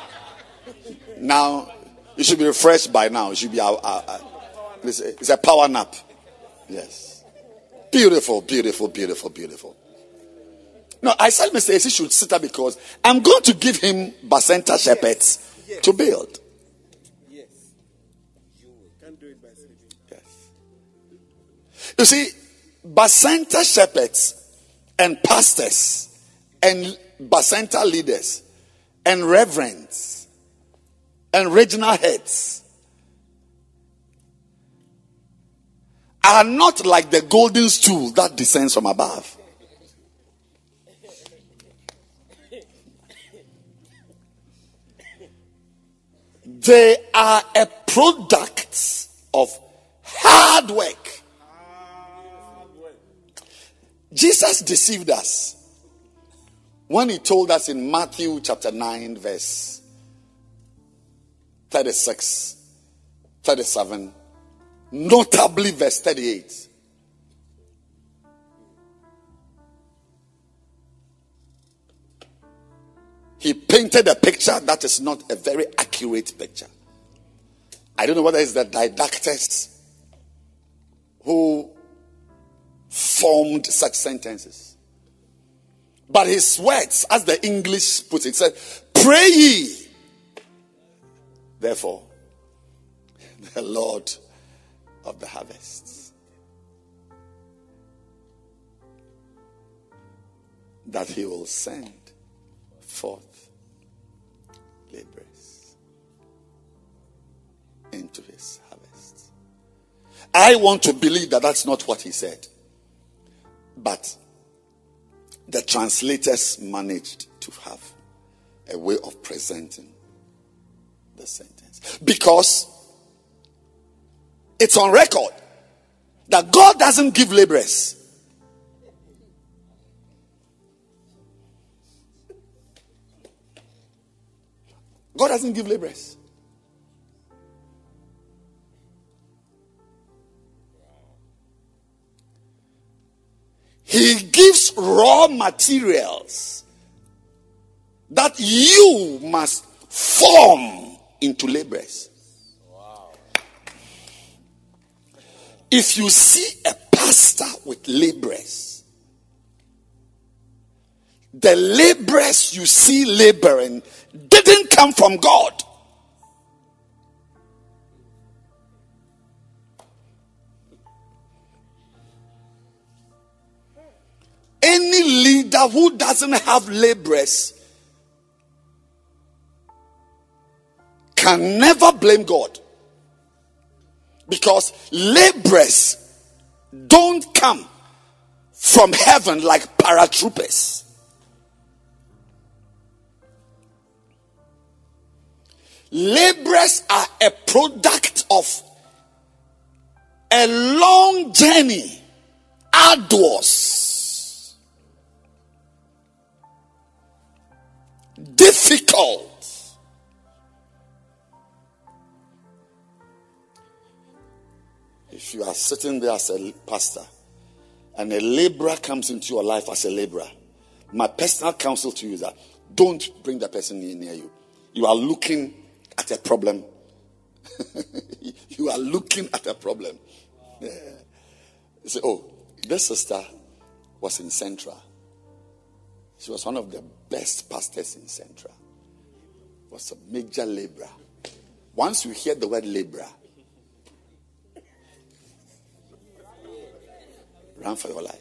C: Now, you should be refreshed by now. It should be a, a, a, it's a power nap. Yes. Beautiful, beautiful, beautiful, beautiful. No, I said Mister Isi should sit up because I'm going to give him bacenta shepherds yes. Yes. to build. Yes. You can't do it by sleeping. Yes. You see, bacenta shepherds and pastors and bacenta leaders and reverends and regional heads are not like the golden stool that descends from above. They are a product of hard work. Jesus deceived us when he told us in Matthew chapter nine, verse thirty-six, thirty-seven, notably verse thirty-eight. He painted a picture that is not a very accurate picture. I don't know whether it's the didactors who formed such sentences. But his words, as the English puts it, said, "Pray ye, therefore, the Lord of the harvest, that he will send forth laborers into his harvest." I want to believe that that's not what he said. But the translators managed to have a way of presenting the sentence. Because it's on record that God doesn't give laborers. God doesn't give laborers. He gives raw materials that you must form into laborers. Wow. If you see a pastor with laborers, the laborers you see laboring didn't come from God. Any leader who doesn't have laborers can never blame God. Because laborers don't come from heaven like paratroopers. Laborers are a product of a long journey, arduous, difficult. If you are sitting there as a pastor and a laborer comes into your life as a laborer, my personal counsel to you is that don't bring the person near you. You are looking at a problem. You are looking at a problem. Yeah. You say, oh, this sister was in Central. She was one of the best pastors in Central. Was a major laborer. Once you hear the word laborer, run for your life.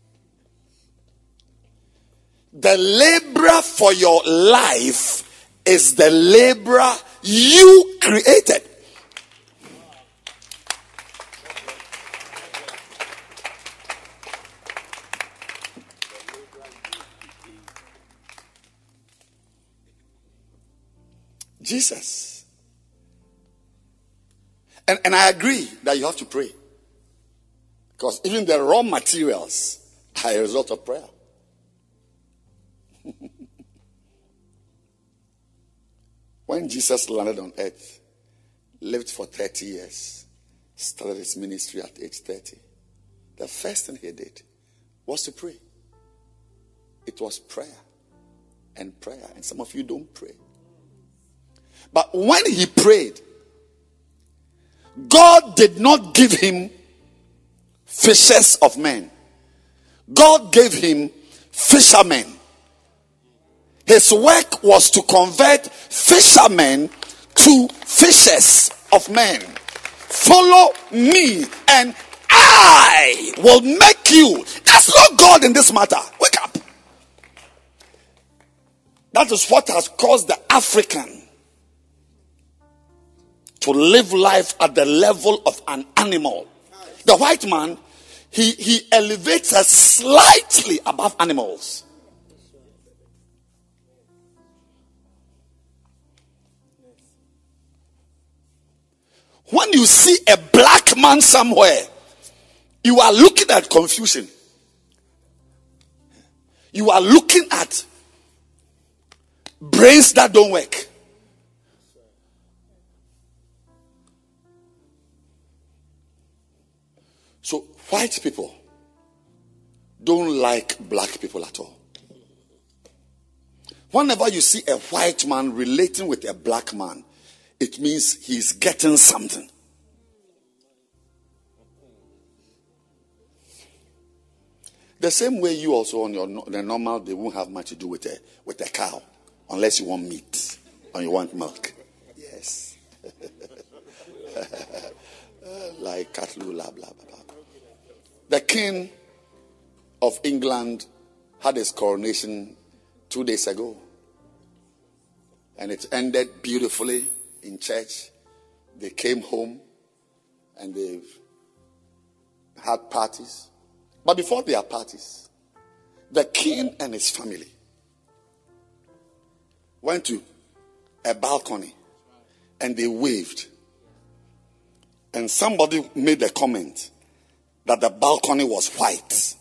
C: The laborer for your life is the laborer you created. Jesus. And, and I agree that you have to pray. Because even the raw materials are a result of prayer. When Jesus landed on earth, lived for thirty years, started his ministry at age thirty, the first thing he did was to pray. It was prayer and prayer. And some of you don't pray. But when he prayed, God did not give him fishers of men. God gave him fishermen. His work was to convert fishermen to fishers of men. Follow me and I will make you. That's not God in this matter. Wake up. That is what has caused the African to live life at the level of an animal. The white man, he, he elevates us slightly above animals. When you see a black man somewhere, you are looking at confusion. You are looking at brains that don't work. So white people don't like black people at all. Whenever you see a white man relating with a black man, it means he's getting something. The same way you also on your the normal, they won't have much to do with a with a cow unless you want meat or you want milk. Yes. Like cattle, blah, blah, blah. The King of England had his coronation two days ago. And it ended beautifully in church. They came home and they had parties. But before their parties, the king and his family went to a balcony and they waved. And somebody made a comment that the balcony was white.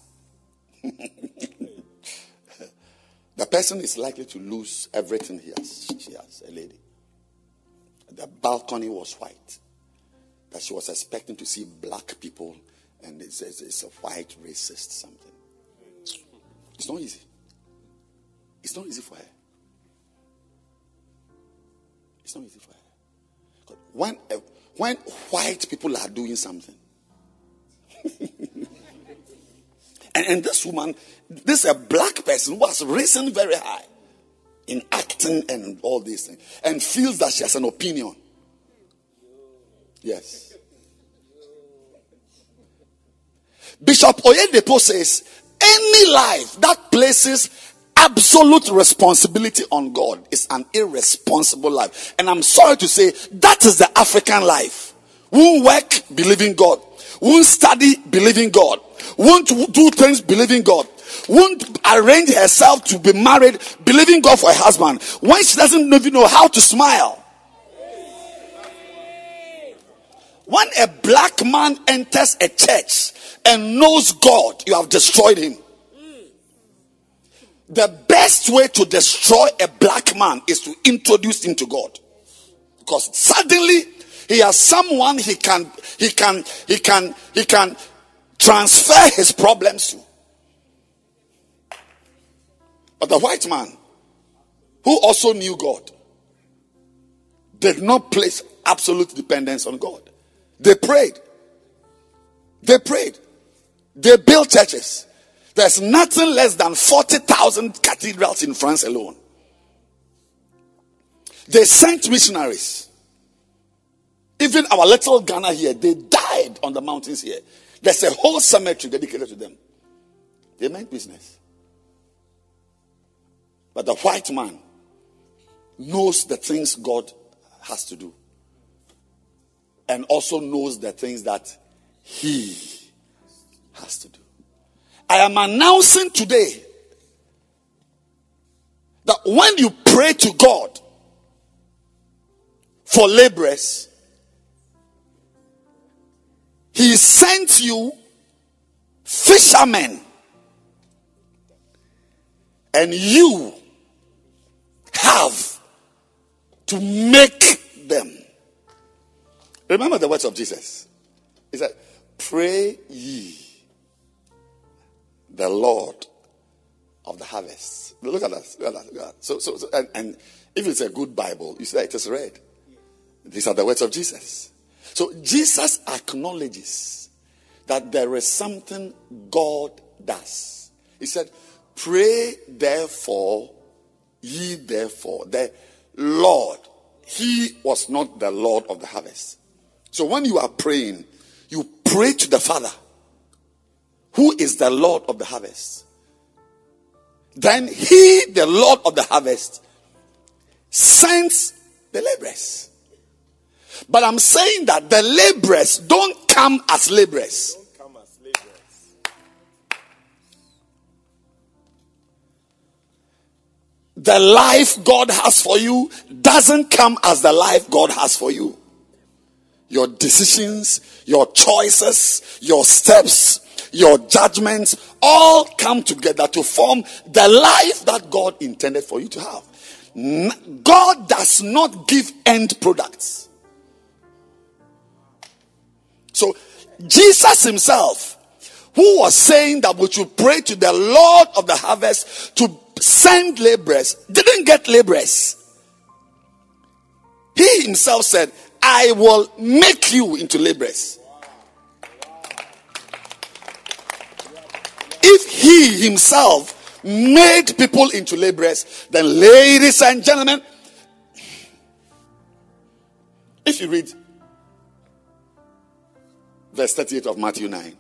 C: The person is likely to lose everything he has. She has, a lady. The balcony was white. That she was expecting to see black people, and it's, it's, it's a white racist something. It's not easy. It's not easy for her. It's not easy for her. When, uh, when white people are doing something, and, and this woman, this is a black person who was risen very high in acting and all these things, and feels that she has an opinion. Yes. Bishop Oyedepo says, any life that places absolute responsibility on God is an irresponsible life. And I'm sorry to say, that is the African life. Won't work, believing God. Won't study, believing God. Won't do things, believing God. Won't arrange herself to be married, believing God for a husband, when she doesn't even know how to smile. When a black man enters a church and knows God, you have destroyed him. The best way to destroy a black man is to introduce him to God. Because suddenly he has someone he can he can he can he can transfer his problems to. But the white man, who also knew God, did not place absolute dependence on God. They prayed. They prayed. They built churches. There's nothing less than forty thousand cathedrals in France alone. They sent missionaries. Even our little Ghana here, they died on the mountains here. There's a whole cemetery dedicated to them. They meant business. But the white man knows the things God has to do. And also knows the things that he has to do. I am announcing today that when you pray to God for laborers, he sent you fishermen, and you have to make them. Remember the words of Jesus. He said, pray ye the Lord of the harvest. Look at that. Look at that. Look at that. So, so, so and, and if it's a good Bible, you see that it is read. These are the words of Jesus. So Jesus acknowledges that there is something God does. He said, pray therefore, ye therefore, the Lord. He was not the Lord of the harvest. So when you are praying, you pray to the Father, who is the Lord of the harvest. Then he, the Lord of the harvest, sends the laborers. But I'm saying that the laborers don't come as laborers. Don't come as laborers. The life God has for you doesn't come as the life God has for you. your decisions, your choices, your steps, your judgments all come together to form the life that God intended for you to have. God does not give end products. So Jesus himself, who was saying that we should pray to the Lord of the harvest to send laborers, didn't get laborers. He himself said, I will make you into laborers. If he himself made people into laborers, then ladies and gentlemen, if you read verse thirty-eight of Matthew nine,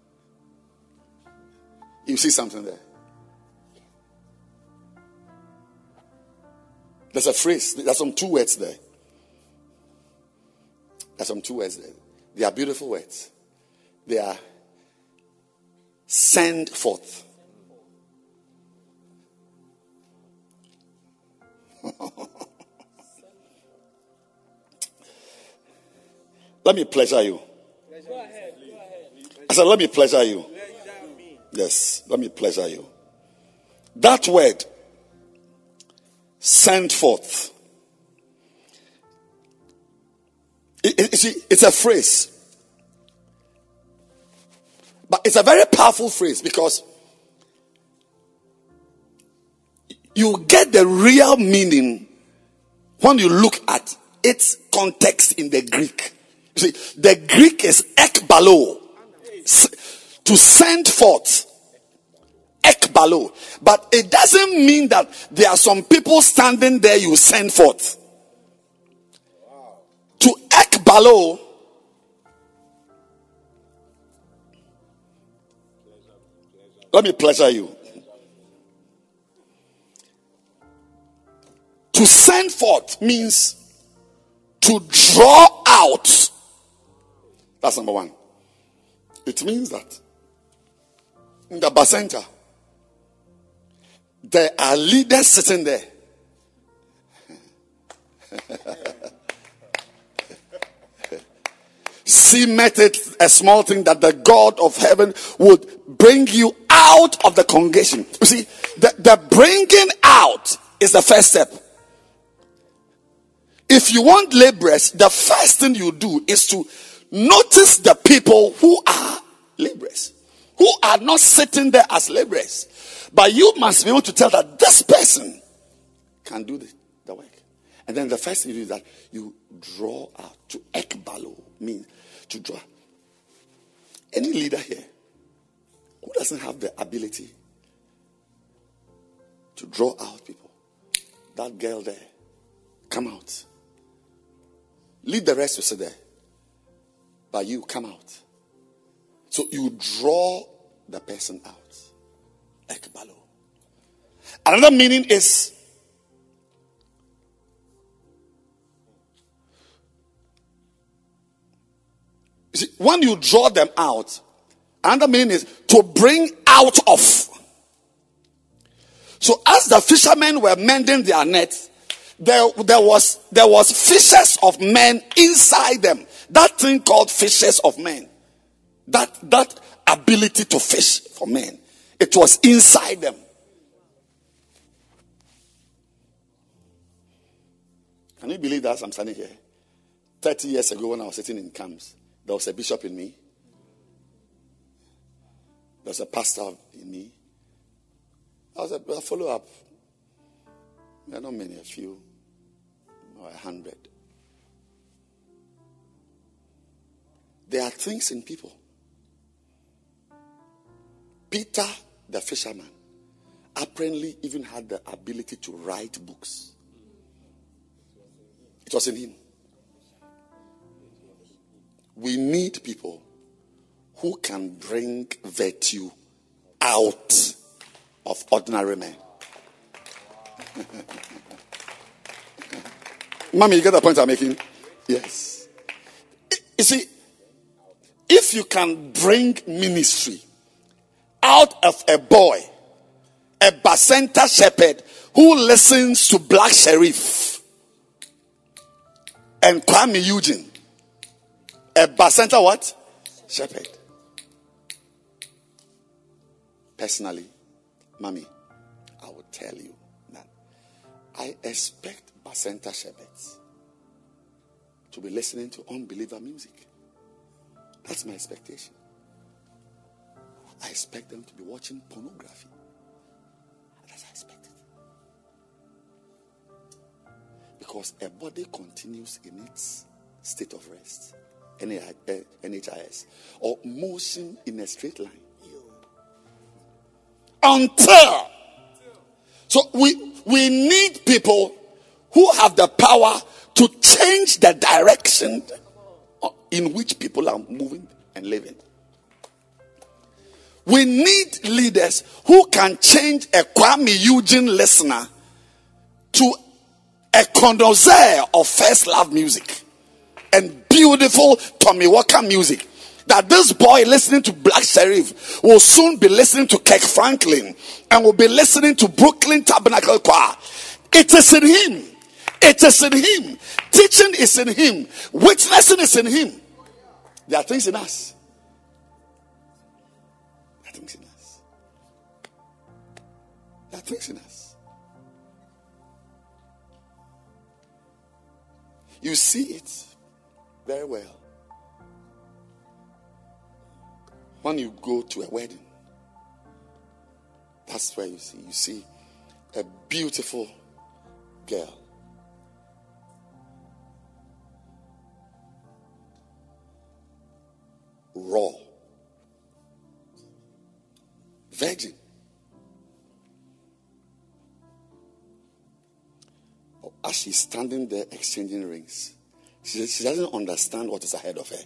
C: you see something there. There's a phrase, there's some two words there. There's some two words there. They are beautiful words. They are send forth. Let me pleasure you.
B: Go ahead, go ahead.
C: I said, let me pleasure you. Yes, let me pleasure you. That word, send forth. It, it, you see, it's a phrase. But it's a very powerful phrase because you get the real meaning when you look at its context in the Greek. You see, the Greek is ekbalo, to send forth. Ekbalo. But it doesn't mean that there are some people standing there you send forth. To ekbalo, let me pleasure you. To send forth means to draw out. That's number one. It means that in the bacenta, there are leaders sitting there. Cemented it a small thing that the God of heaven would bring you out of the congregation. You see, the, the bringing out is the first step. If you want laborers, the first thing you do is to notice the people who are laborers, who are not sitting there as laborers. But you must be able to tell that this person can do the, the work. And then the first thing you do is that you draw out. To ekbalo means to draw. Any leader here who doesn't have the ability to draw out people, that girl there, come out. Leave the rest to sit there. But you come out. So you draw the person out. Ekbalo. Another meaning is you see, when you draw them out, another meaning is to bring out of. So as the fishermen were mending their nets, there, there was there was fishes of men inside them. That thing called fishes of men. That that ability to fish for men. It was inside them. Can you believe that I'm standing here? thirty years ago when I was sitting in camps, there was a bishop in me. There was a pastor in me. I was a, a follow-up. There are not many, a few, or a hundred. There are things in people. Peter, the fisherman, apparently even had the ability to write books. It was in him. We need people who can bring virtue out of ordinary men. Mommy, you get the point I'm making? Yes. You see, if you can bring ministry out of a boy, a bacenta shepherd who listens to Black Sheriff and Kwame Eugene, A bacenta what? Shepherd. Personally, mommy, I will tell you that I expect bacenta shepherds to be listening to unbeliever music. That's my expectation. I expect them to be watching pornography. That's what I expect. Because a body continues in its state of rest, N H I S, or motion in a straight line. Until. So we, we need people who have the power to change the direction in which people are moving and living. We need leaders who can change a Kwame Eugene listener to a connoisseur of first love music and beautiful Tommy Walker music. That this boy listening to Black Sheriff will soon be listening to Kirk Franklin and will be listening to Brooklyn Tabernacle Choir. It is in him. It is in him. Teaching is in him. Witnessing is in him. There are things in us. There are things in us. There are things in us. You see it very well when you go to a wedding. That's where you see. You see a beautiful girl. Raw. Virgin. As she's standing there exchanging rings, she, she doesn't understand what is ahead of her.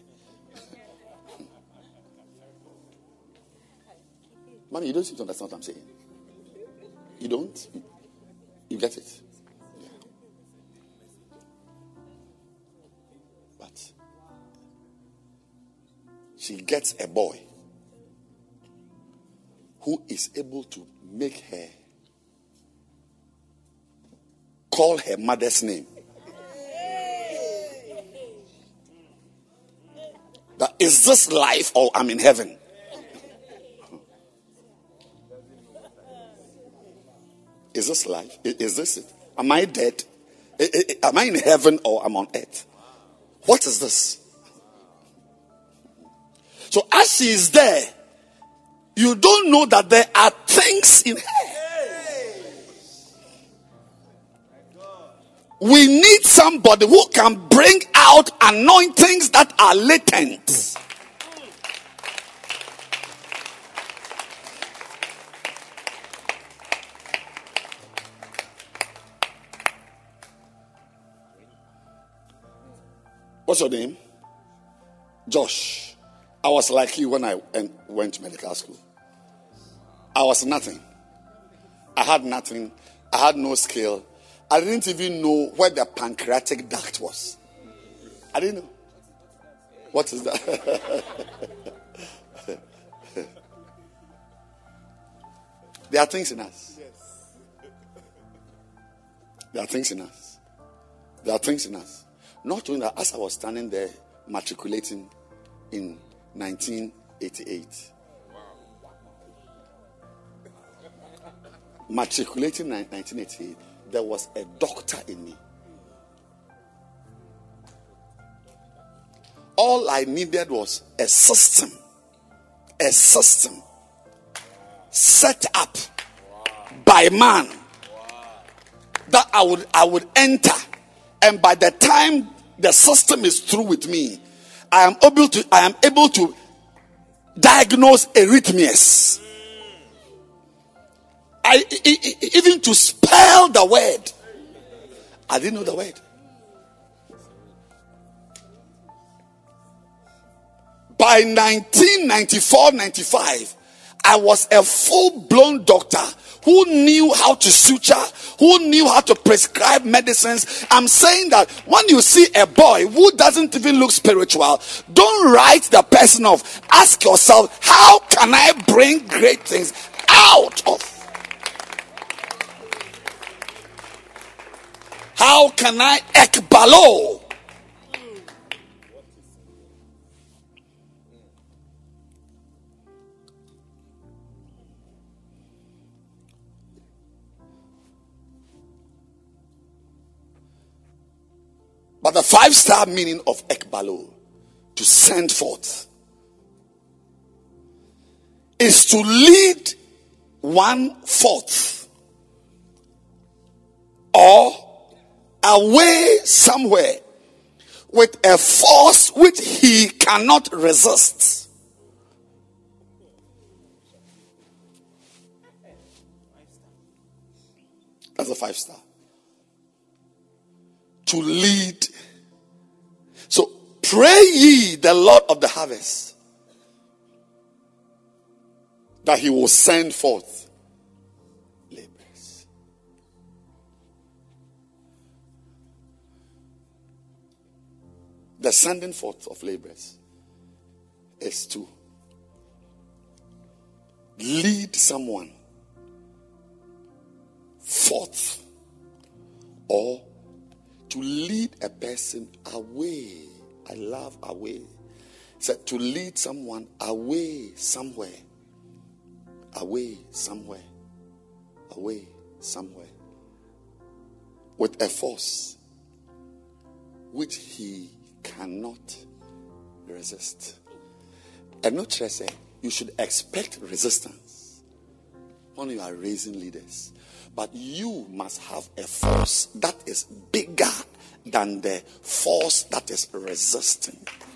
C: Mommy, you don't seem to understand what I'm saying. You don't? You get it? Yeah. But she gets a boy who is able to make her call her mother's name. That is this life or I'm in heaven? Is this life? Is this it? Am I dead? Am I in heaven or am I on earth? What is this? So as she is there, you don't know that there are things in her. We need somebody who can bring out anointings that are latent. What's your name? Josh. I was like you when I went to medical school. I was nothing. I had nothing. I had no skill. I didn't even know where the pancreatic duct was. I didn't know. What is that? There are things in us. There are things in us. There are things in us. Not only that, as I was standing there matriculating in nineteen eighty-eight. Matriculating in nineteen eighty-eight, there was a doctor in me. All I needed was a system. A system set up by man that I would I would enter. And by the time the system is through with me, I am able to I am able to diagnose arrhythmias. I, I, even to spell the word. I didn't know the word. By nineteen ninety-four ninety-five, I was a full-blown doctor who knew how to suture, who knew how to prescribe medicines. I'm saying that when you see a boy who doesn't even look spiritual, don't write the person off. Ask yourself, how can I bring great things out of? How can I ekbalo? But the five star meaning of ekbalo, to send forth, is to lead one forth or away somewhere with a force which he cannot resist. That's a five star. To lead. So pray ye the Lord of the harvest that he will send forth laborers. The sending forth of laborers is to lead someone forth or to lead a person away. I love away. Said to lead someone away somewhere. Away somewhere. Away somewhere. With a force which he cannot resist. And not just say, you should expect resistance when you are raising leaders. But you must have a force that is bigger than the force that is resisting.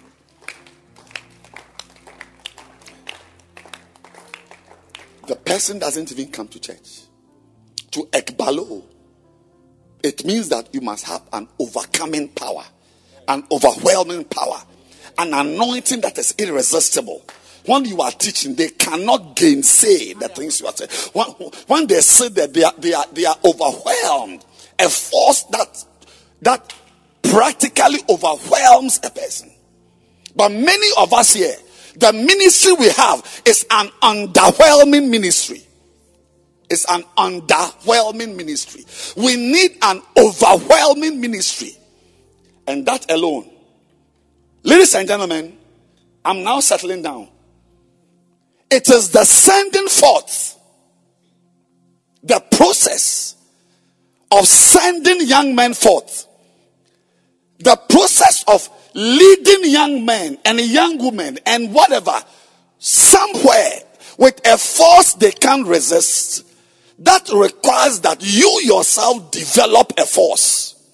C: The person doesn't even come to church. To ekbalo, it means that you must have an overcoming power, an overwhelming power, an anointing that is irresistible. When you are teaching, they cannot gainsay the things you are saying. When, when they say that they are, they are, they are overwhelmed, a force that that practically overwhelms a person. But many of us here, the ministry we have is an underwhelming ministry. It's an underwhelming ministry. We need an overwhelming ministry. And that alone. Ladies and gentlemen, I'm now settling down. It is the sending forth, the process of sending young men forth, the process of leading young men and young women and whatever somewhere with a force they can't resist, that requires that you yourself develop a force.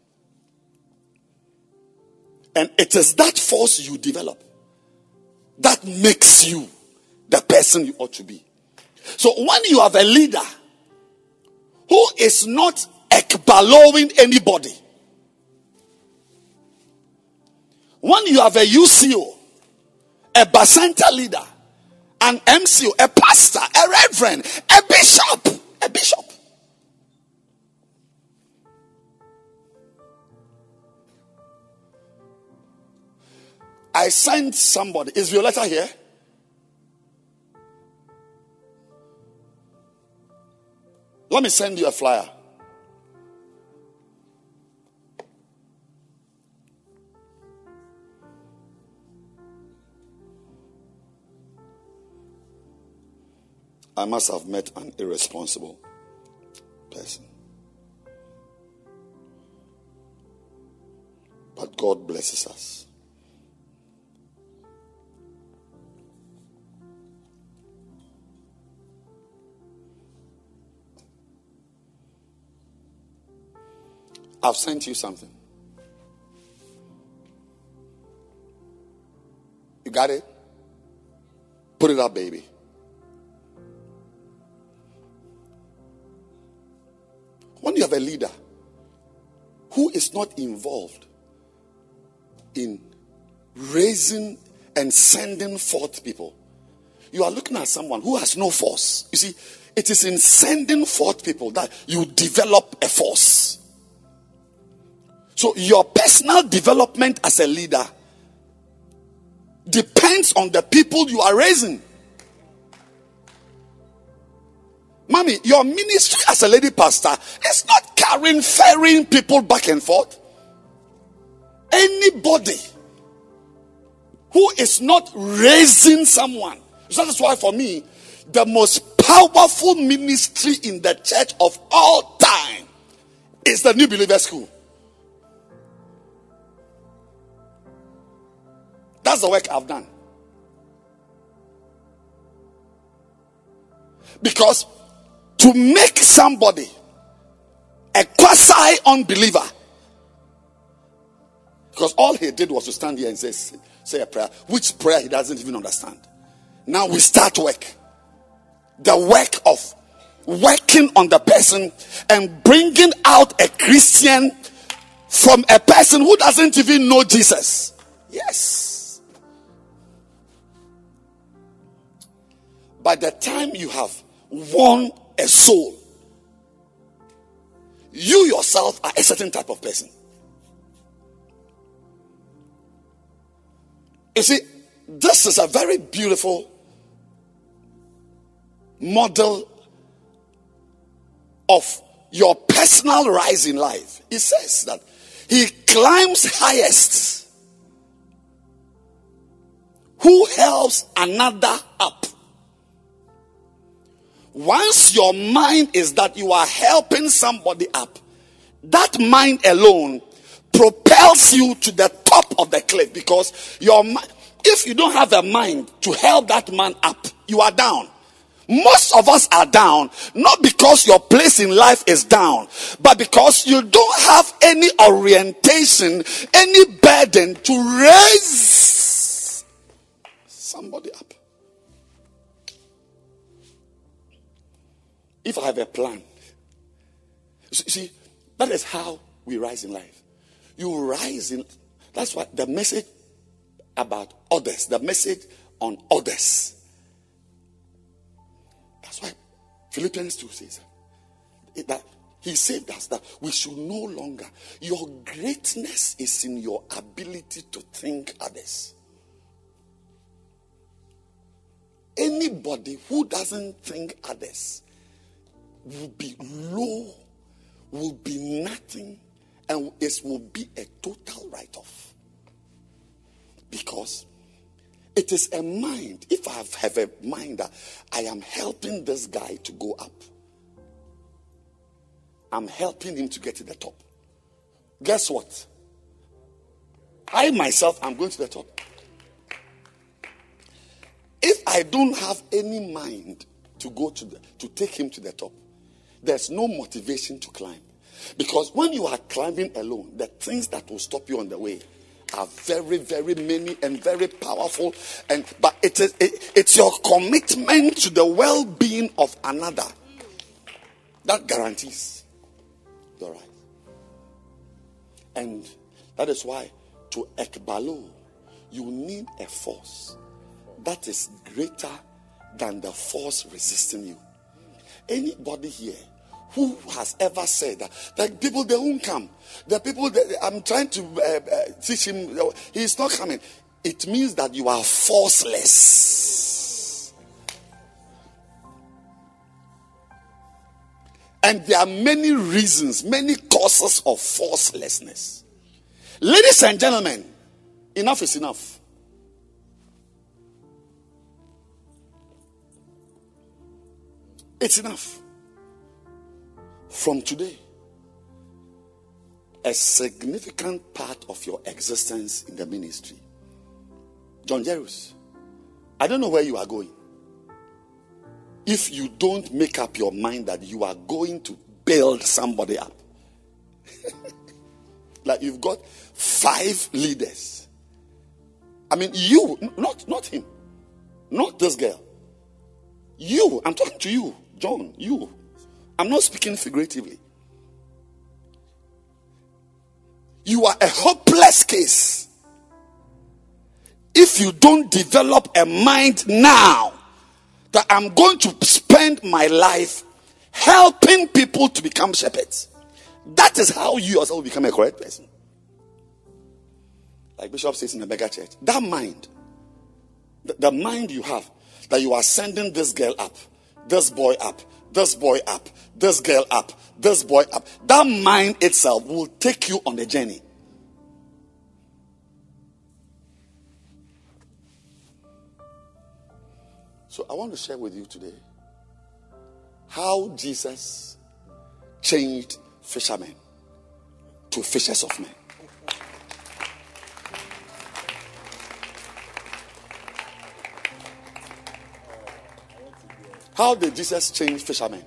C: And it is that force you develop that makes you the person you ought to be. So when you have a leader who is not ekbaloing anybody, when you have a U C O, a Bacenta leader, an M C O, a pastor, a reverend, a bishop, a bishop, I sent somebody. Is Violetta here? Let me send you a flyer. I must have met an irresponsible person. But God blesses us. I've sent you something. You got it? Put it up, baby. When you have a leader who is not involved in raising and sending forth people, you are looking at someone who has no force. You see, it is in sending forth people that you develop a force. So your personal development as a leader depends on the people you are raising. Mommy, your ministry as a lady pastor is not carrying, ferrying people back and forth. Anybody who is not raising someone. So that's why for me, the most powerful ministry in the church of all time is the New Believer School. That's the work I've done. Because to make somebody a quasi-unbeliever, because all he did was to stand here and say, say a prayer, which prayer he doesn't even understand. Now we start work. The work of working on the person and bringing out a Christian from a person who doesn't even know Jesus. Yes. By the time you have won a soul, you yourself are a certain type of person. You see, this is a very beautiful model of your personal rise in life. It says that he climbs highest who helps another up. Once your mind is that you are helping somebody up, that mind alone propels you to the top of the cliff, because your if you don't have a mind to help that man up, you are down. Most of us are down, not because your place in life is down, but because you don't have any orientation, any burden to raise somebody up. If I have a plan, you see, that is how we rise in life. You rise in, that's why the message about others, the message on others, that's why Philippians two says that he saved us, that we should no longer, your greatness is in your ability to think others. Anybody who doesn't think others will be low, will be nothing, and it will be a total write-off. Because it is a mind. If I have a mind that I am helping this guy to go up, I'm helping him to get to the top. Guess what? I myself am going to the top. If I don't have any mind to go to the, to take him to the top, there's no motivation to climb. Because when you are climbing alone, the things that will stop you on the way are very, very many and very powerful. And but it is it, it's your commitment to the well-being of another that guarantees your rise. And that is why to ekbalo, you need a force that is greater than the force resisting you. Anybody here who has ever said that, that people, they won't come. The people, that I'm trying to uh, uh, teach him, he's not coming. It means that you are forceless. And there are many reasons, many causes of forcelessness. Ladies and gentlemen, enough is enough. It's enough. From today, a significant part of your existence in the ministry. John Jerus, I don't know where you are going. If you don't make up your mind that you are going to build somebody up. Like you've got five leaders. I mean, you, not, not him, not this girl. You, I'm talking to you, John, you. I'm not speaking figuratively. You are a hopeless case if you don't develop a mind now that I'm going to spend my life helping people to become shepherds. That is how you yourself will become a correct person. Like Bishop says in the mega church, that mind, the, the mind you have, that you are sending this girl up, this boy up, this boy up, this girl up, this boy up. That mind itself will take you on a journey. So I want to share with you today how Jesus changed fishermen to fishers of men. How did Jesus change fishermen?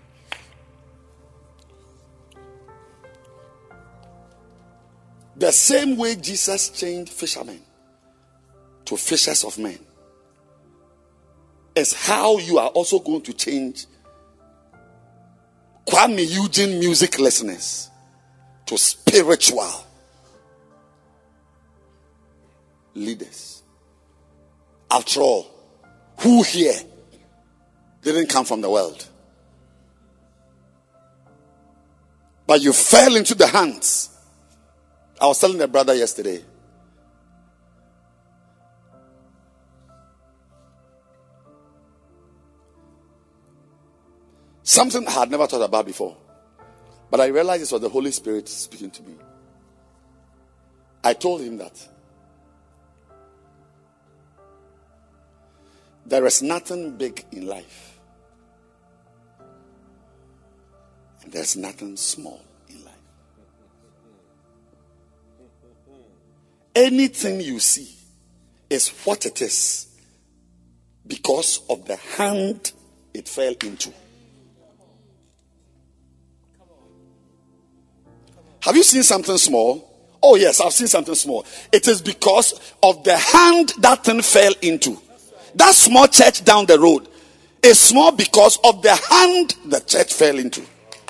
C: The same way Jesus changed fishermen to fishers of men is how you are also going to change Kwame Eugene music listeners to spiritual leaders. After all, who here didn't come from the world? But you fell into the hands. I was telling a brother yesterday. Something I had never thought about before. But I realized this was the Holy Spirit speaking to me. I told him that there is nothing big in life. And there's nothing small in life. Anything you see is what it is because of the hand it fell into. Have you seen something small? Oh yes, I've seen something small. It is because of the hand that thing fell into. That small church down the road is small because of the hand the church fell into.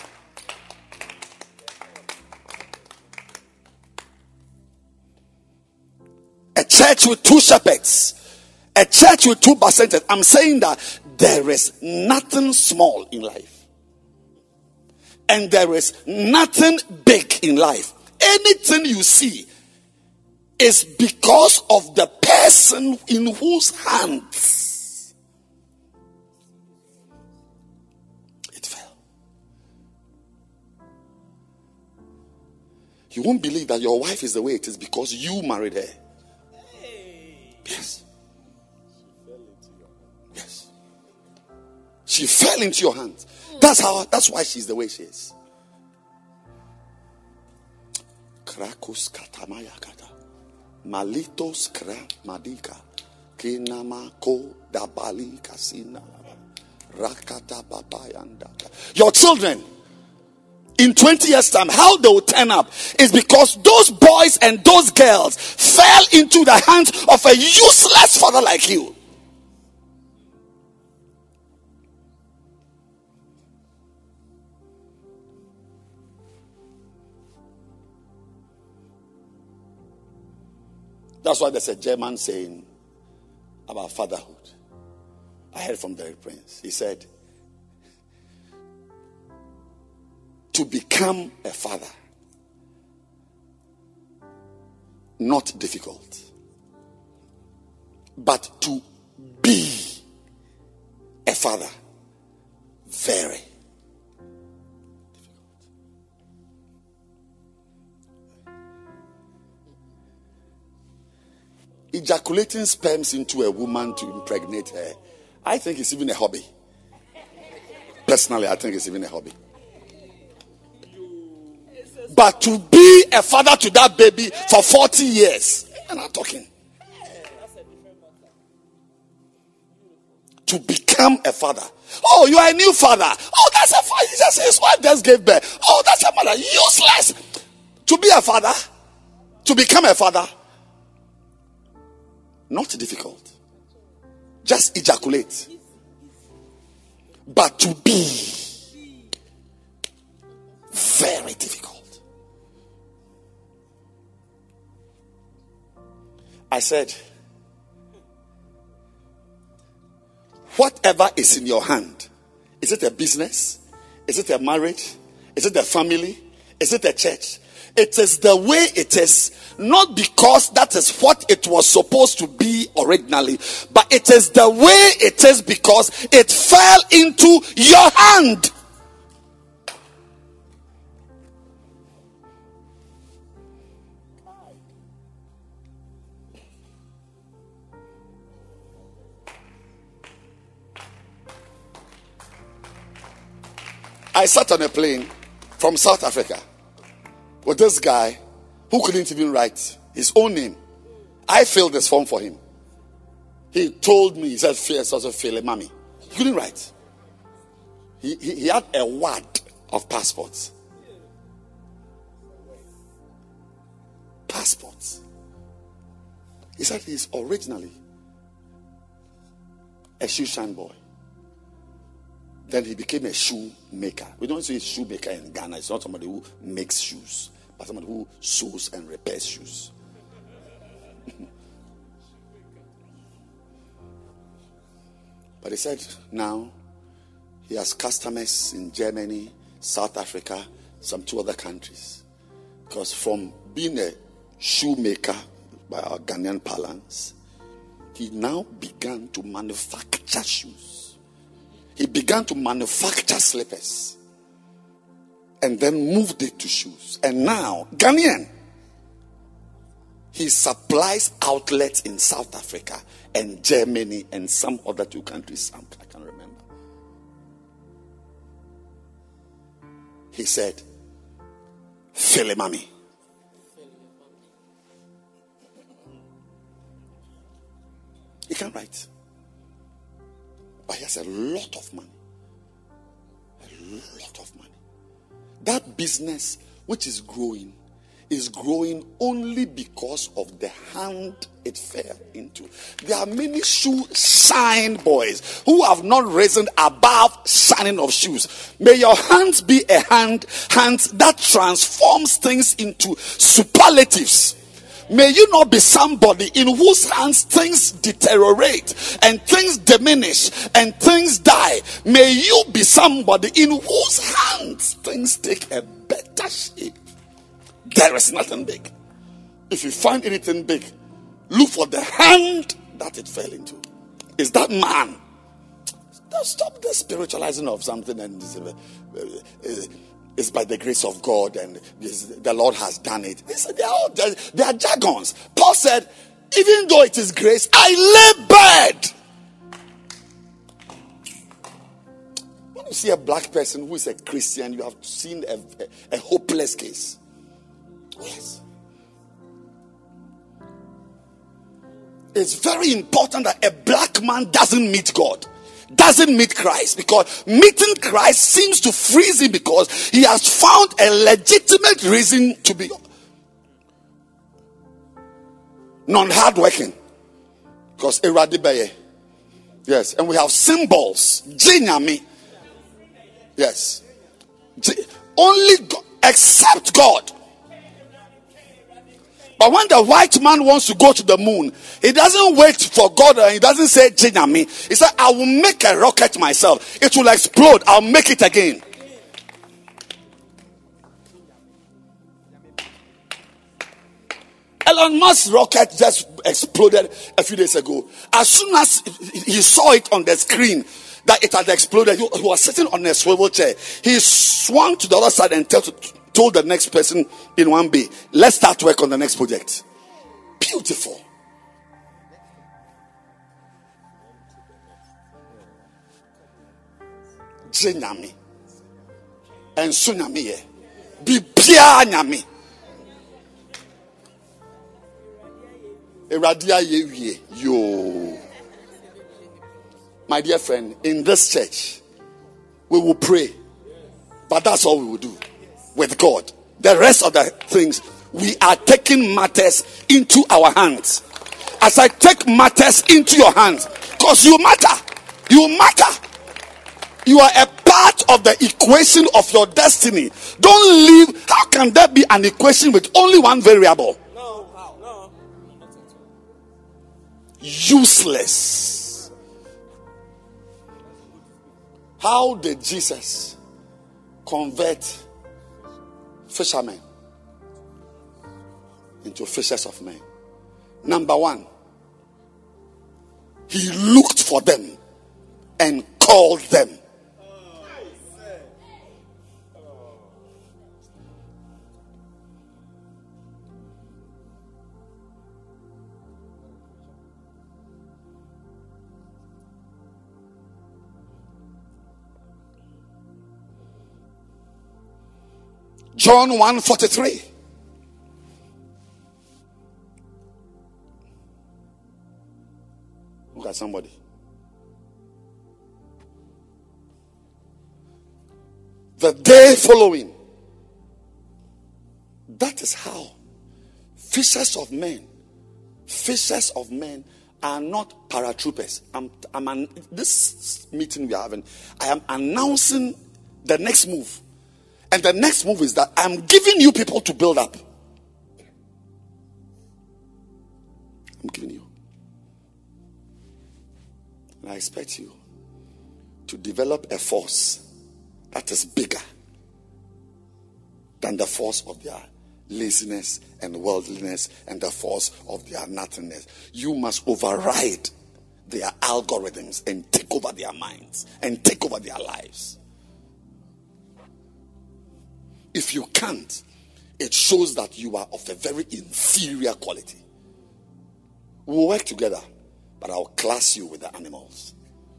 C: A church with two shepherds, a church with two percenters. I'm saying that there is nothing small in life. And there is nothing big in life. Anything you see is because of the person in whose hands it fell. You won't believe that your wife is the way it is because you married her. Yes. Yes. She fell into your hands. That's how. That's why she's the way she is. Krakus katamaya kata, malitos kra madika, kinama ko dabali kasina, rakata papayanda. Your children, in twenty years' time, how they will turn up is because those boys and those girls fell into the hands of a useless father like you. That's why there's a German saying about fatherhood. I heard from Derek Prince. He said, to become a father, not difficult. But to be a father, very difficult. Ejaculating sperms into a woman to impregnate her, I think it's even a hobby. Personally, I think it's even a hobby. But to be a father to that baby for forty years, I'm not talking. To become a father. Oh, you are a new father. Oh, that's a father. Just his wife just gave birth. Oh, that's a mother. Useless. To be a father, to become a father, not difficult. Just ejaculate. But to be, very difficult. I said, whatever is in your hand, is it a business? Is it a marriage? Is it a family? Is it a church? It is the way it is, not because that is what it was supposed to be originally, but it is the way it is because it fell into your hand. I sat on a plane from South Africa with this guy who couldn't even write his own name. I filled this form for him. He told me, he said, "Fear, also feel it, mommy." He couldn't write. He, he, he had a wad of passports. Passports. He said he's originally a shoe shine boy. Then he became a shoe maker. We don't say shoemaker in Ghana. It's not somebody who makes shoes, but somebody who sews and repairs shoes. But he said now he has customers in Germany, South Africa, some two other countries. Because from being a shoemaker by our Ghanaian parlance, he now began to manufacture shoes. He began to manufacture slippers and then moved it to shoes. And now, Ghanaian, he supplies outlets in South Africa and Germany and some other two countries. I can't remember. He said, Philemami. He can write. But he has a lot of money. A lot of money. That business which is growing is growing only because of the hand it fell into. There are many shoe shine boys who have not risen above shining of shoes. May your hands be a hand, hands that transforms things into superlatives. May you not be somebody in whose hands things deteriorate and things diminish and things die. May you be somebody in whose hands things take a better shape. There is nothing big. If you find anything big, look for the hand that it fell into. Is that man? Stop the spiritualizing of something and it's by the grace of God and the Lord has done it. They are, all, they are jargons. Paul said, even though it is grace, I lay bed. When you see a black person who is a Christian, you have seen a, a, a hopeless case. Yes. It's very important that a black man doesn't meet God, doesn't meet Christ, because meeting Christ seems to freeze him because he has found a legitimate reason to be non-hardworking. Because Eradibeye. Yes, and we have symbols. Jinyami. Yes. Only God, except God. But when the white man wants to go to the moon, he doesn't wait for God and he doesn't say, Jinyami. He said, I will make a rocket myself. It will explode. I'll make it again. Elon Musk's rocket just exploded a few days ago. As soon as he saw it on the screen that it had exploded, he was sitting on a swivel chair. He swung to the other side and told, told the next person in one bay, let's start work on the next project. Beautiful. Jinyami and Sunyami. Bibia Nyami. Yo. My dear friend, in this church, we will pray. But that's all we will do with God. The rest of the things, we are taking matters into our hands. As I take matters into your hands, because you matter. You matter. You are a part of the equation of your destiny. Don't leave. How can there be an equation with only one variable?
B: No, no.
C: Useless. How did Jesus convert fishermen into fishers of men? Number one, he looked for them and called them. John one forty-three. Look at somebody. The day following. That is how fishers of men, fishers of men are not paratroopers. I'm, I'm an, this meeting we are having, I am announcing the next move. And the next move is that I'm giving you people to build up. I'm giving you. And I expect you to develop a force that is bigger than the force of their laziness and worldliness and the force of their nothingness. You must override their algorithms and take over their minds and take over their lives. If you can't, it shows that you are of a very inferior quality. We'll work together, but I'll class you with the animals.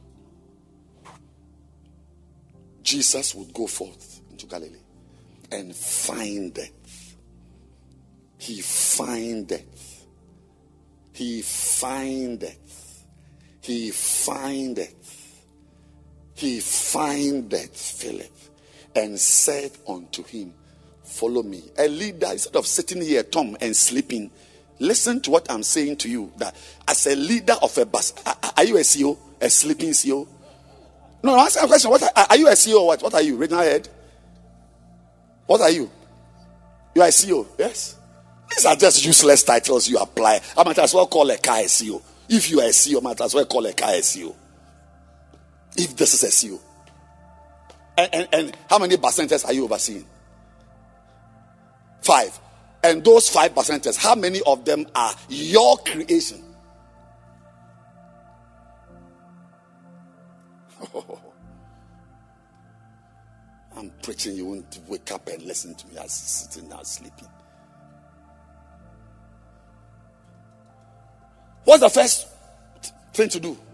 C: Jesus would go forth into Galilee and find death. He findeth. He findeth. He findeth. He findeth Philip and said unto him, follow me. A leader, instead of sitting here, Tom, and sleeping, listen to what I'm saying to you. That as a leader of a bus, are you a C E O? A sleeping C E O? No, answer a question. What are, are you a C E O or what? What are you? Regional head? What are you? You are a C E O, yes? These are just useless titles you apply. I might as well call a car a C E O. If you are a C E O, I might as well call a car a C E O. If this is a C E O. And, and, and how many percentages are you overseeing? Five. And those five percentages, how many of them are your creation? Oh, I'm preaching, you won't wake up and listen to me as sitting there sleeping. What's the first thing to do?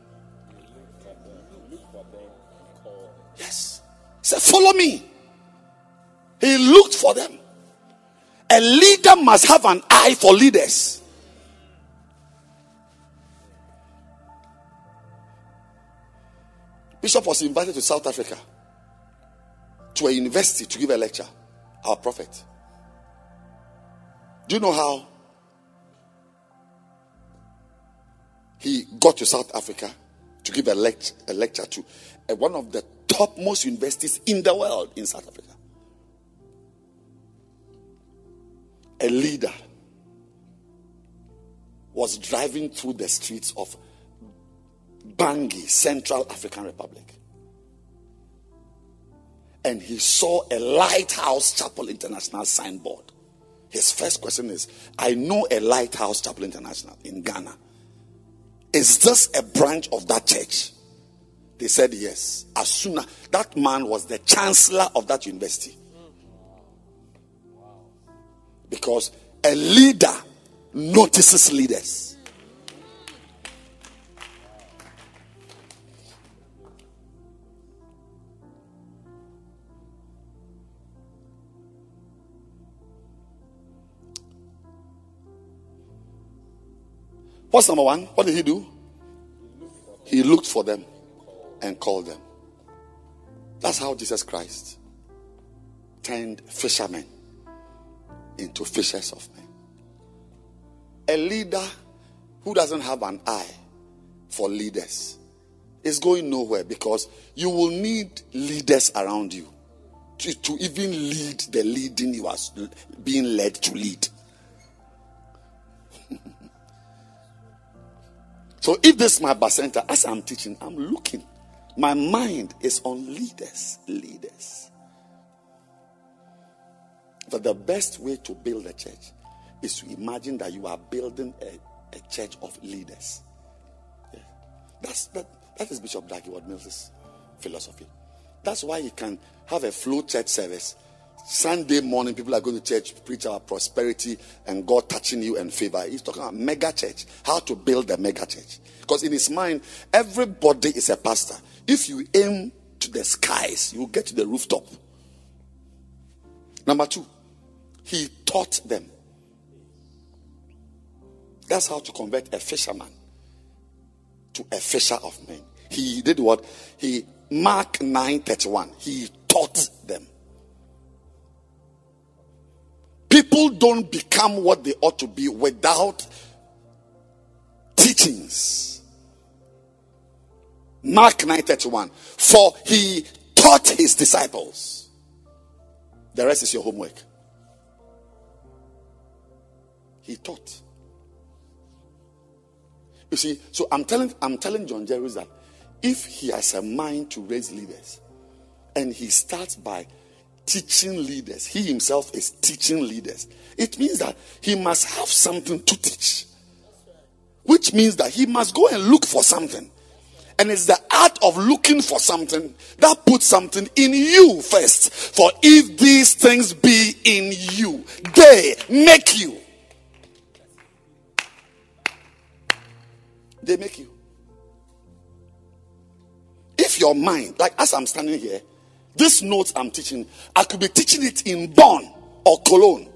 C: Yes. He said, follow me. He looked for them. A leader must have an eye for leaders. Bishop was invited to South Africa to a university to give a lecture. Our prophet. Do you know how he got to South Africa to give a, lect- a lecture to uh, one of the topmost universities in the world in South Africa? A leader was driving through the streets of Bangui, Central African Republic. And he saw a Lighthouse Chapel International signboard. His first question is, I know a Lighthouse Chapel International in Ghana. Is this a branch of that church? They said yes. As soon as that man was the chancellor of that university. Because a leader notices leaders. What's number one? What did he do? He looked for them and called them. That's how Jesus Christ turned fishermen into fishers of men. A leader who doesn't have an eye for leaders is going nowhere, because you will need leaders around you to, to even lead the leading you are being led to lead. So if this is my bacenta, as I'm teaching, I'm looking. My mind is on leaders. Leaders. But the best way to build a church is to imagine that you are building a, a church of leaders. Yeah. That's that. That is Bishop Dag Heward-Mills's philosophy. That's why he can have a flow church service. Sunday morning, people are going to church, preach about prosperity and God touching you and favor. He's talking about mega church, how to build a mega church. Because in his mind, everybody is a pastor. If you aim to the skies, you will get to the rooftop. Number two, he taught them. That's how to convert a fisherman to a fisher of men. He did what? He, Mark nine thirty-one, he taught them. people don't become what they ought to be without teachings. Mark nine thirty-one. For he taught his disciples. The rest is your homework. He taught. You see, so I'm telling I'm telling John Jerry that if he has a mind to raise leaders, and he starts by teaching leaders, he himself is teaching leaders, it means that he must have something to teach. Which means that he must go and look for something. And it's the art of looking for something that puts something in you first. For if these things be in you, they make you. They make you. If your mind, like as I'm standing here, this notes I'm teaching, I could be teaching it in Bonn or Cologne.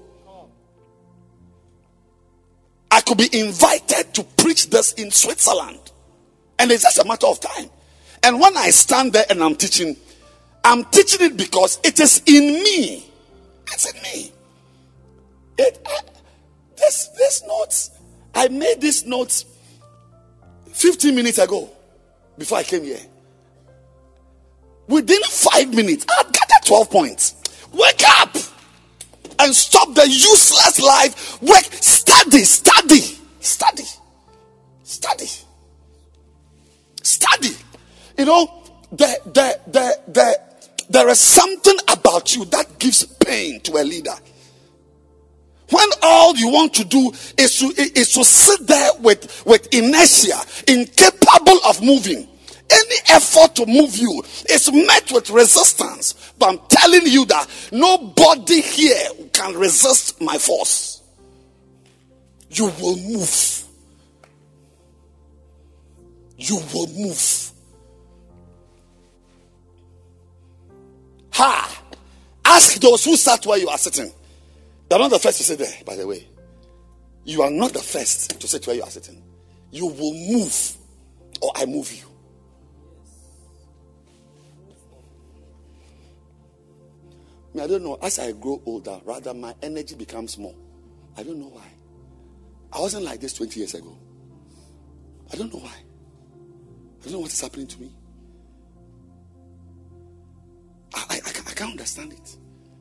C: I could be invited to preach this in Switzerland. And it's just a matter of time. And when I stand there and I'm teaching, I'm teaching it because it is in me. It's in me. It, I, this, this notes, I made these notes fifteen minutes ago before I came here. Within five minutes, I've gathered twelve points. Wake up and stop the useless life. Wake, study, study, study, study, study. You know, there, there, there, there, there is something about you that gives pain to a leader. When all you want to do is to, is to sit there with, with inertia, incapable of moving. Any effort to move you is met with resistance. But I'm telling you that nobody here can resist my force. You will move. You will move. Ha! Ask those who sat where you are sitting. They're not the first to sit there, by the way. You are not the first to sit where you are sitting. You will move, or I move you. I don't know. As I grow older, rather my energy becomes more. I don't know why. I wasn't like this twenty years ago. I don't know why. I don't know what is happening to me. I, I, I, can't, I can't understand it.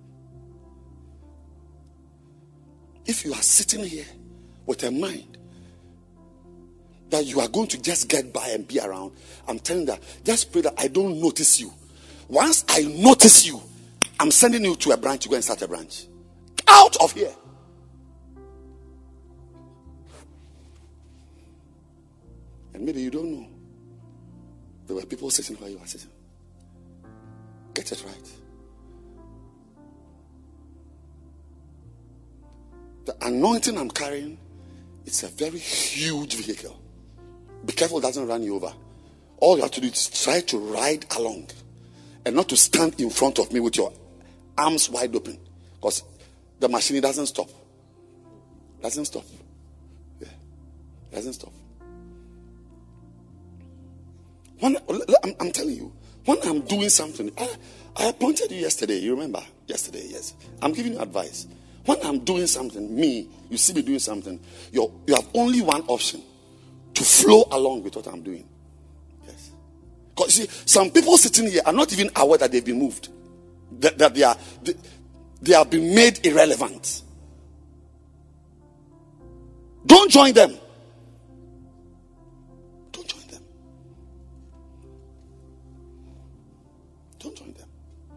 C: If you are sitting here with a mind that you are going to just get by and be around, I'm telling you that, just pray that I don't notice you. Once I notice you, I'm sending you to a branch to go and start a branch. Out of here. And maybe you don't know. There were people sitting where you are sitting. Get it right. The anointing I'm carrying, it's a very huge vehicle. Be careful it doesn't run you over. All you have to do is try to ride along and not to stand in front of me with your arms wide open, because the machine doesn't stop. Doesn't stop. Yeah. Doesn't stop. When, I'm, I'm telling you, when I'm doing something, I, I appointed you yesterday. You remember? Yesterday, yes. I'm giving you advice. When I'm doing something, me, you see me doing something, you you have only one option: to flow along with what I'm doing. Yes. Because you see, some people sitting here are not even aware that they've been moved. That, that they are they, they have been made irrelevant. Don't join them. Don't join them. Don't join them.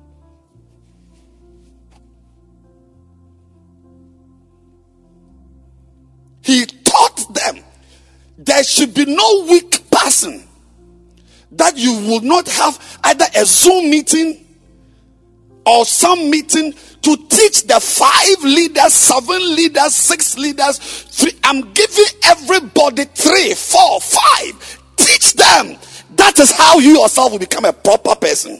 C: He taught them there should be no weak person that you will not have either a Zoom meeting or some meeting to teach the five leaders, seven leaders, six leaders. Three. I'm giving everybody three, four, five. Teach them. That is how you yourself will become a proper person.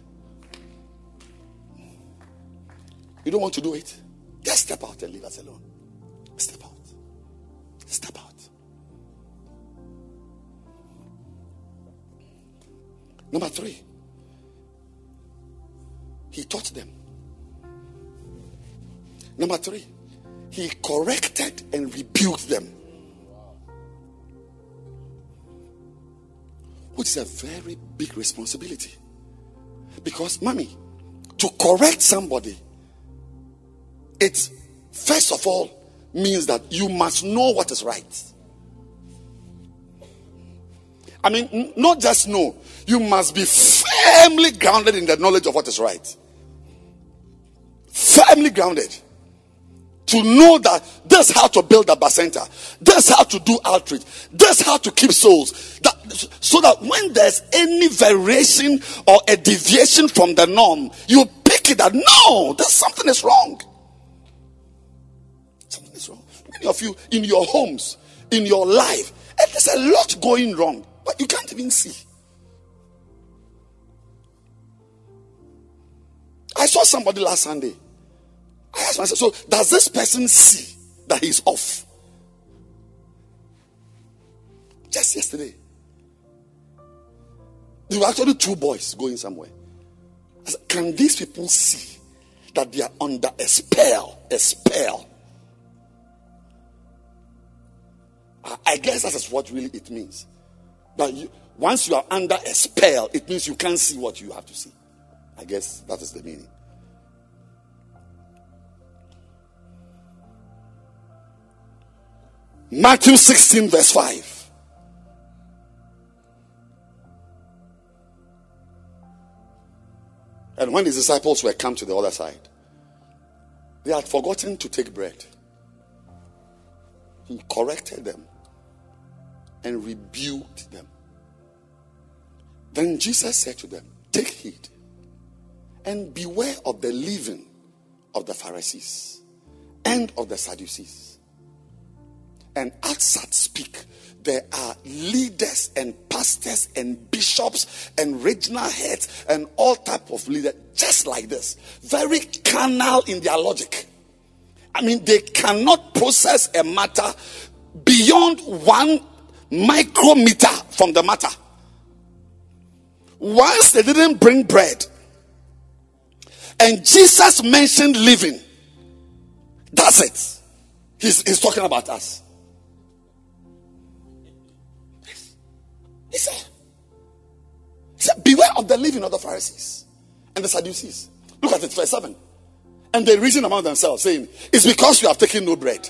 C: You don't want to do it? Just step out and leave us alone. Step out. Step out. Number three. He taught them. Number three, he corrected and rebuked them. Which is a very big responsibility. Because, mommy, to correct somebody, it first of all means that you must know what is right. I mean, n- not just know, you must be firmly grounded in the knowledge of what is right. Firmly grounded. To know that this is how to build a bacenta, this is how to do outreach, this is how to keep souls. That, so that when there's any variation or a deviation from the norm, you pick it that no, there's something is wrong. Something is wrong. Many of you in your homes, in your life, and there's a lot going wrong, but you can't even see. I saw somebody last Sunday. I asked myself, so does this person see that he's off? Just yesterday, there were actually two boys going somewhere. I said, can these people see that they are under a spell? A spell. I, I guess that is what really it means. But you, once you are under a spell, it means you can't see what you have to see. I guess that is the meaning. Matthew sixteen verse five. And when his disciples were come to the other side, they had forgotten to take bread. He corrected them and rebuked them. Then Jesus said to them, take heed and beware of the leaven of the Pharisees and of the Sadducees. And as I speak, there are leaders and pastors and bishops and regional heads and all type of leaders just like this. Very carnal in their logic. I mean, they cannot process a matter beyond one micrometer from the matter. Once they didn't bring bread, and Jesus mentioned living, that's it. He's, he's talking about us. He said, he said, beware of the leaven of the Pharisees and the Sadducees. Look at it, verse seven. And they reason among themselves, saying, it's because you have taken no bread.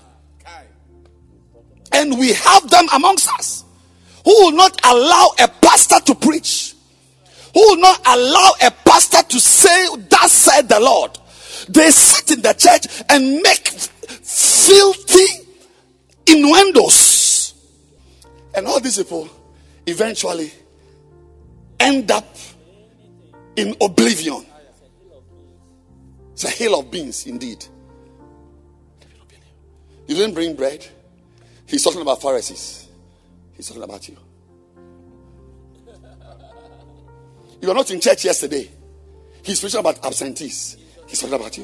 C: And we have them amongst us who will not allow a pastor to preach, who will not allow a pastor to say, thus said the Lord. They sit in the church and make filthy innuendos. And all these people eventually end up in oblivion. It's a hill of beans indeed. You didn't bring bread. He's talking about Pharisees. He's talking about you. You were not in church yesterday. He's preaching about absentees. He's talking about you.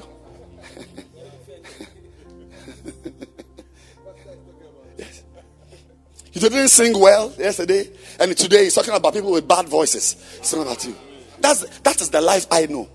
C: Yes. You didn't sing well yesterday, and today he's talking about people with bad voices. He's talking about you. That's that is the life I know.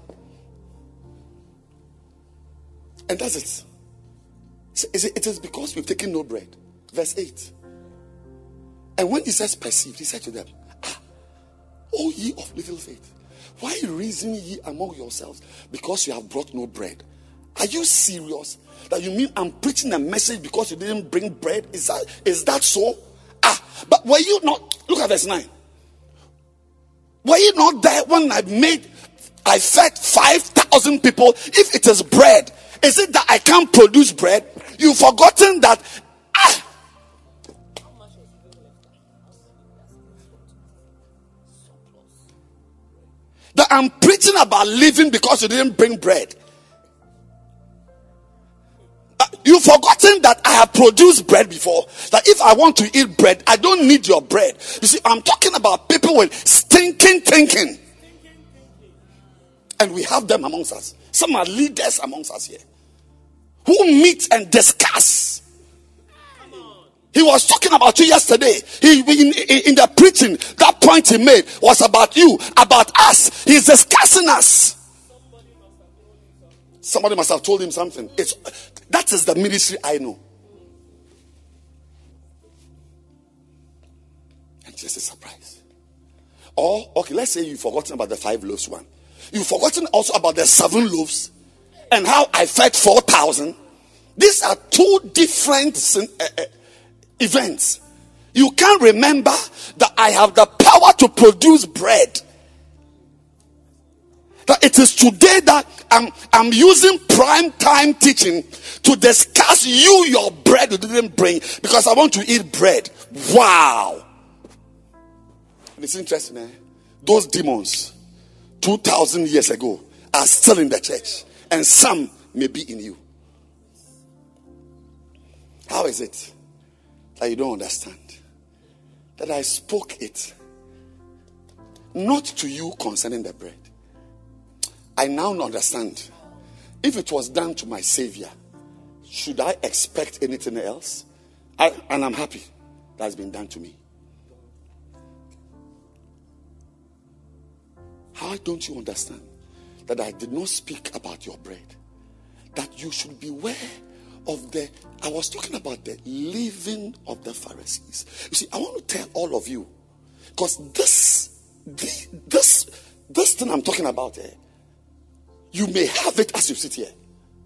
C: And that's it. It is because we've taken no bread. Verse eight. And when he says perceived, he said to them, ah, O ye of little faith, why reason ye among yourselves because you have brought no bread? Are you serious? That you mean I'm preaching a message because you didn't bring bread? Is that is that so? Ah, but were you not? Look at verse nine. Were you not there when I made, I fed five thousand people? If it is bread, is it that I can't produce bread? You've forgotten that. Ah, that I'm preaching about living because you didn't bring bread. Uh, you've forgotten that I have produced bread before. That if I want to eat bread, I don't need your bread. You see, I'm talking about people with stinking thinking. And we have them amongst us. Some are leaders amongst us here who meet and discuss. He was talking about you yesterday. He in, in the preaching, that point he made was about you, about us. He's discussing us. Somebody must have told him something. It's That is the ministry I know. And just a surprise. Or, okay, let's say you've forgotten about the five loaves one. You've forgotten also about the seven loaves and how I fed four thousand. These are two different uh, uh, events. You can't remember that I have the power to produce bread. That it is today that I'm, I'm using prime time teaching to discuss you, your bread you didn't bring, because I want to eat bread. Wow. And it's interesting, eh? Those demons two thousand years ago are still in the church, and some may be in you. How is it that you don't understand that I spoke it not to you concerning the bread? I now understand. If it was done to my Savior, should I expect anything else? I, and I'm happy that's been done to me. How don't you understand that I did not speak about your bread? That you should beware of the, I was talking about the leaven of the Pharisees. You see, I want to tell all of you, because this, this, this, this thing I'm talking about here, eh, you may have it as you sit here.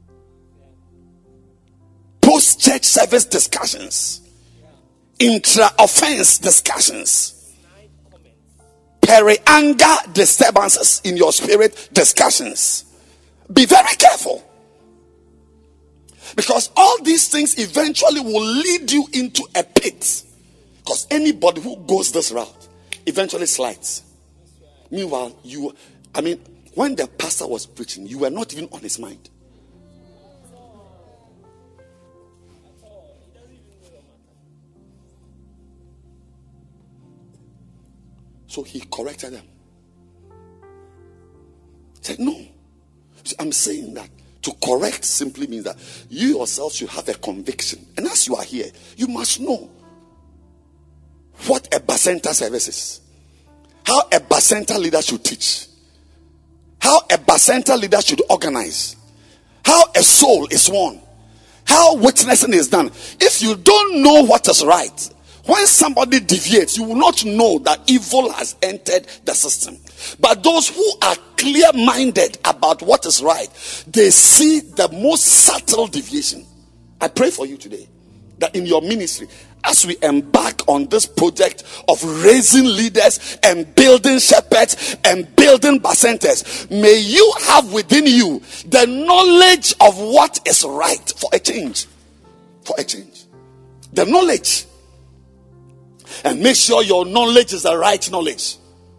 C: Post-church service discussions, intra-offense discussions, peri-anger disturbances in your spirit discussions. Be very careful. Because all these things eventually will lead you into a pit. Because anybody who goes this route eventually slides. Meanwhile, you, I mean, when the pastor was preaching, you were not even on his mind. So he corrected them. He said, no. I'm saying that to correct simply means that you yourself should have a conviction. And as you are here, you must know what a Bacenta service is. How a Bacenta leader should teach. How a Bacenta leader should organize. How a soul is won. How witnessing is done. If you don't know what is right, when somebody deviates, you will not know that evil has entered the system. But those who are clear-minded about what is right, they see the most subtle deviation. I pray for you today that in your ministry, as we embark on this project of raising leaders and building shepherds and building Bacentas, may you have within you the knowledge of what is right for a change. For a change. The knowledge. And make sure your knowledge is the right knowledge.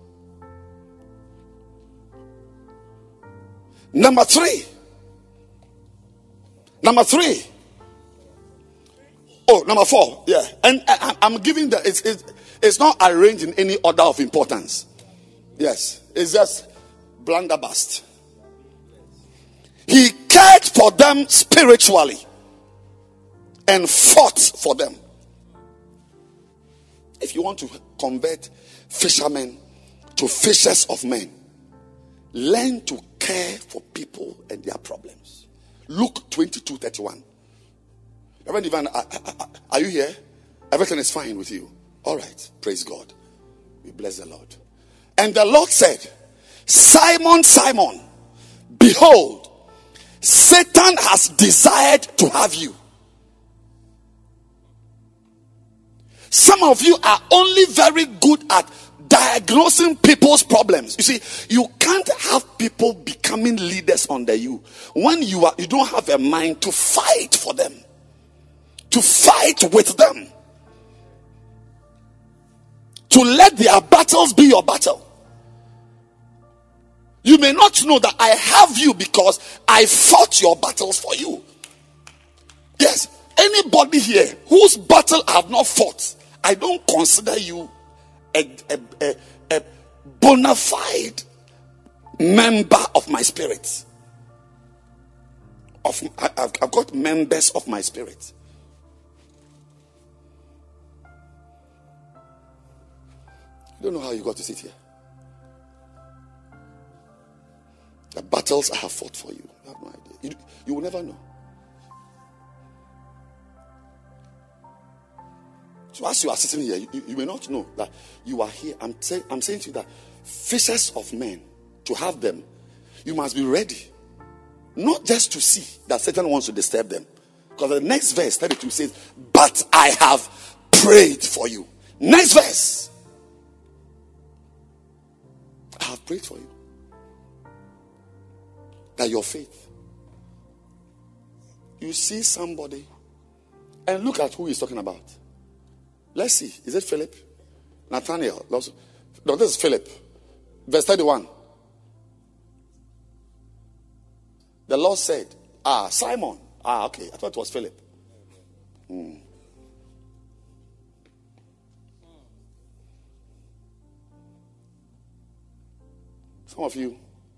C: Number three. Number three. Oh, number four. Yeah. And I, I'm giving the, it's, it's, it's not arranged in any order of importance. Yes. It's just blunderbuss. He cared for them spiritually and fought for them. If you want to convert fishermen to fishers of men, learn to care for people and their problems. Luke twenty-two thirty-one. Reverend Ivan, are you here? Everything is fine with you. All right. Praise God. We bless the Lord. And the Lord said, Simon, Simon, behold, Satan has desired to have you. Some of you are only very good at diagnosing people's problems. You see, you can't have people becoming leaders under you when you are you don't have a mind to fight for them, to fight with them, to let their battles be your battle. You may not know that I have you because I fought your battles for you. Yes, anybody here whose battle I have not fought, I don't consider you a, a, a, a bona fide member of my spirit. Of, I, I've, I've got members of my spirit. You don't know how you got to sit here. The battles I have fought for you, you have no idea. You, you will never know. So as you are sitting here, you, you may not know that you are here. I'm, say, I'm saying to you that fishers of men, to have them, you must be ready. Not just to see that Satan wants to disturb them. Because the next verse, thirty-two says, but I have prayed for you. Next verse. I have prayed for you. That your faith. You see somebody and look at who he's talking about. Let's see. Is it Philip? Nathaniel? No, this is Philip. Verse thirty-one. The Lord said, ah, Simon. Ah, okay. I thought it was Philip. Hmm. Some of you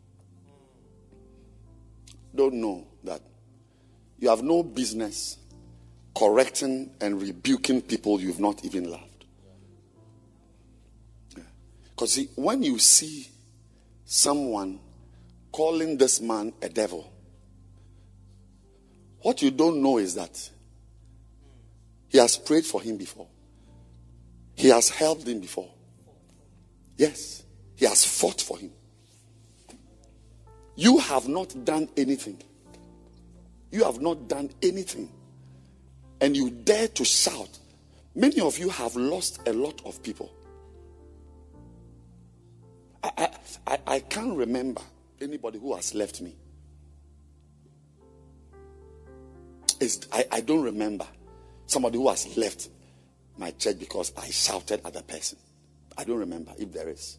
C: don't know that you have no business correcting and rebuking people you've not even loved. Because yeah. see, when you see someone calling this man a devil, what you don't know is that he has prayed for him before. He has helped him before. Yes, he has fought for him. You have not done anything. You have not done anything. And you dare to shout. Many of you have lost a lot of people. I, I, I can't remember anybody who has left me. It's, I, I don't remember somebody who has left my church because I shouted at the person. I don't remember if there is.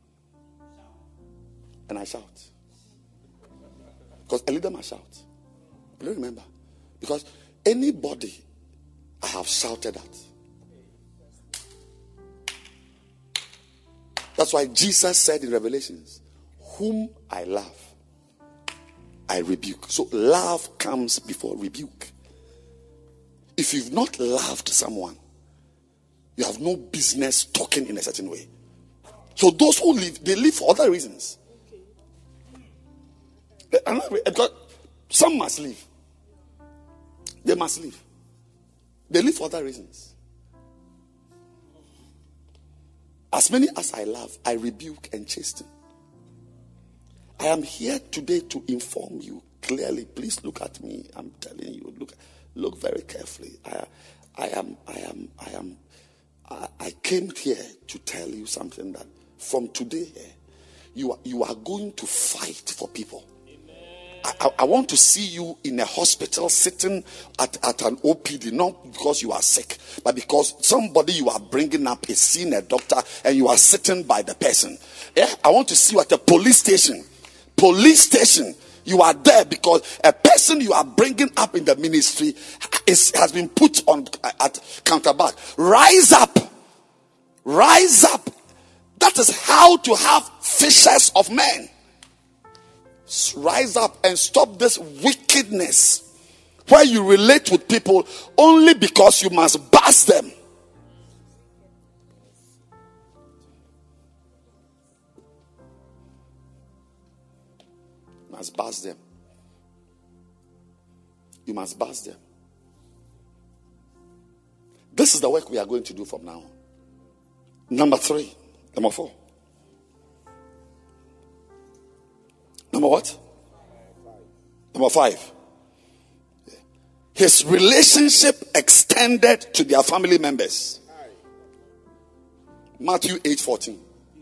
C: And I shout. Because a leader must shout. I don't remember. Because anybody I have shouted at. That's why Jesus said in Revelations, whom I love, I rebuke. So love comes before rebuke. If you've not loved someone, you have no business talking in a certain way. So those who live, they live for other reasons. Because some must live. They must live. They live for other reasons. As many as I love, I rebuke and chasten. I am here today to inform you clearly. Please look at me. I'm telling you, look, look very carefully. I, I am, I am, I am. I, I came here to tell you something that from today, you are, you are going to fight for people. I, I want to see you in a hospital sitting at, at an O P D, not because you are sick, but because somebody you are bringing up is seeing a doctor and you are sitting by the person. Yeah, I want to see you at a police station. Police station. You are there because a person you are bringing up in the ministry is, has been put on at counterback. Rise up. Rise up. That is how to have fishers of men. Rise up and stop this wickedness where you relate with people only because you must bash them. You must bash them. You must bash them. This is the work we are going to do from now on. Number three. Number four. Number what? Number five. His relationship extended to their family members. Matthew eight fourteen.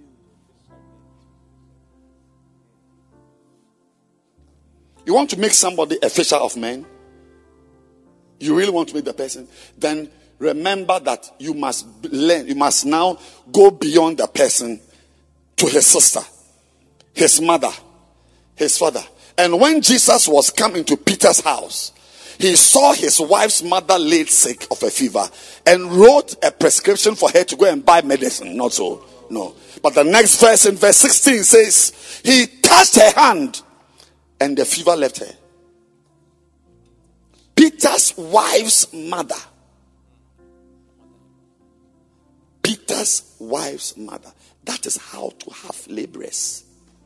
C: You want to make somebody a fisher of men? You really want to make the person? Then remember that you must learn. You must now go beyond the person to his sister, his mother, his father. And when Jesus was coming to Peter's house, he saw his wife's mother laid sick of a fever and wrote a prescription for her to go and buy medicine. Not so. No. But the next verse in verse sixteen says, he touched her hand and the fever left her. Peter's wife's mother. Peter's wife's mother. That is how to have laborers.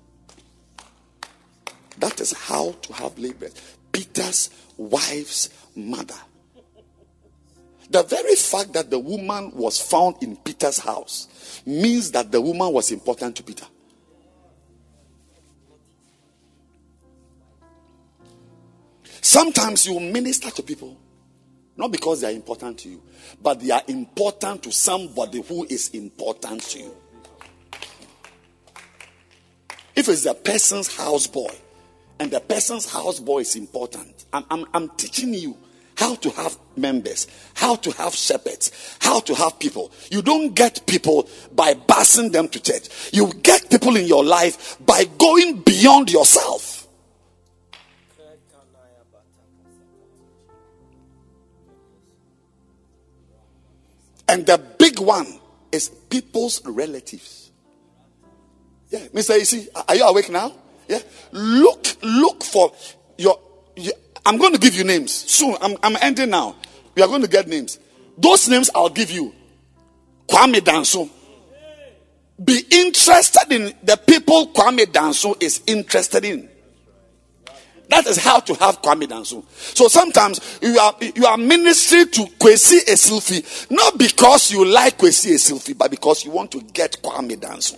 C: That is how to have laborers. Peter's wife's mother. The very fact that the woman was found in Peter's house means that the woman was important to Peter. Sometimes you minister to people not because they are important to you, but they are important to somebody who is important to you. If it's the person's houseboy and the person's houseboy is important, I'm, I'm, I'm teaching you how to have members, how to have shepherds, how to have people. You don't get people by busing them to church. You get people in your life by going beyond yourself. And the big one is people's relatives. Yeah, Mister Isi, are you awake now? Yeah. Look, look for your, your I'm going to give you names soon. I'm, I'm ending now. We are going to get names. Those names I'll give you. Kwame Danso. Be interested in the people Kwame Danso is interested in. That is how to have Kwame Danso. So sometimes you are you are ministering to Kwesi Esilfi, not because you like Kwesi Esilfi, but because you want to get Kwame Danso.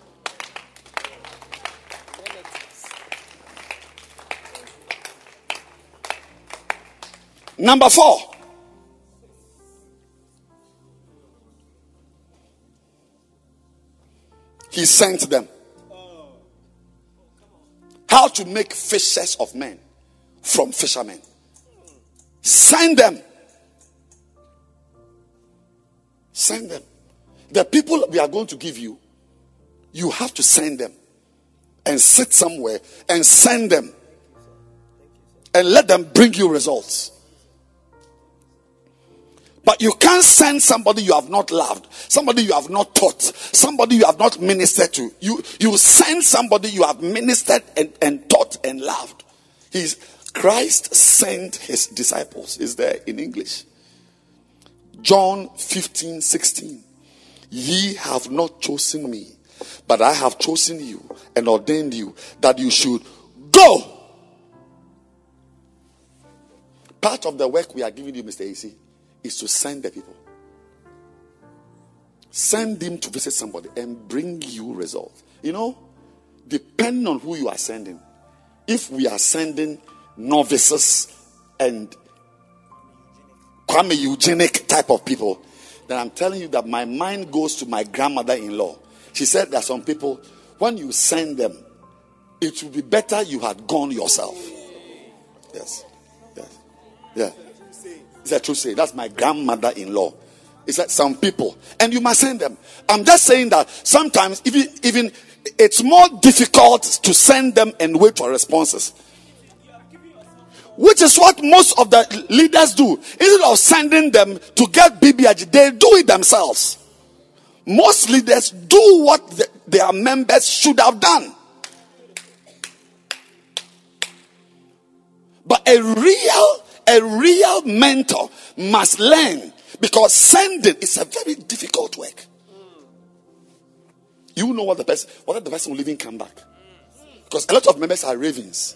C: Number four. He sent them. How to make fishers of men from fishermen. Send them. Send them. The people we are going to give you, you have to send them. And sit somewhere and send them. And let them bring you results. But you can't send somebody you have not loved, somebody you have not taught, somebody you have not ministered to. You you send somebody you have ministered and, and taught and loved. He's Christ sent his disciples. Is there in English? John fifteen sixteen. Ye have not chosen me, but I have chosen you and ordained you that you should go. Part of the work we are giving you, Mister A C, is to send the people. Send him to visit somebody and bring you results. You know, depending on who you are sending. If we are sending novices and Kwame eugenic type of people, then I'm telling you that my mind goes to my grandmother-in-law. She said there are some people, when you send them, it would be better you had gone yourself. Yes. Yes. Yeah. It's a true saying. That's my grandmother-in-law. It's like some people, and you must send them. I'm just saying that sometimes even even it's more difficult to send them and wait for responses, which is what most of the leaders do. Instead of sending them to get B B I G, they do it themselves. Most leaders do what the, their members should have done. But a real A real mentor must learn, because sending is a very difficult work. You know what the person, what the person will even come back, because a lot of members are ravens.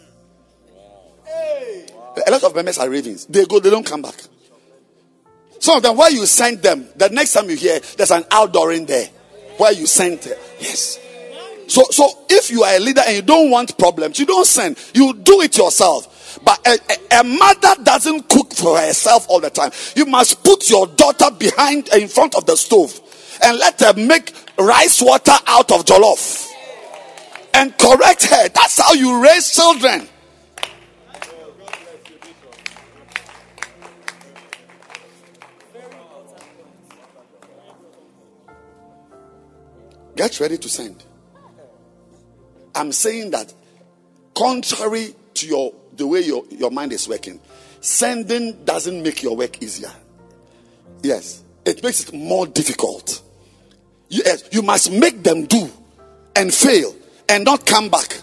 C: A lot of members are ravens. They go, they don't come back. Some of them, where you send them, the next time you hear there's an outdoor in there where you sent them. Yes. So, so if you are a leader and you don't want problems, you don't send. You do it yourself. But a, a, a mother doesn't cook for herself all the time. You must put your daughter behind, in front of the stove, and let her make rice water out of jollof, and correct her. That's how you raise children. Get ready to send. I'm saying that contrary to your the way your, your mind is working, sending doesn't make your work easier. Yes, it makes it more difficult. Yes, you must make them do and fail and not come back.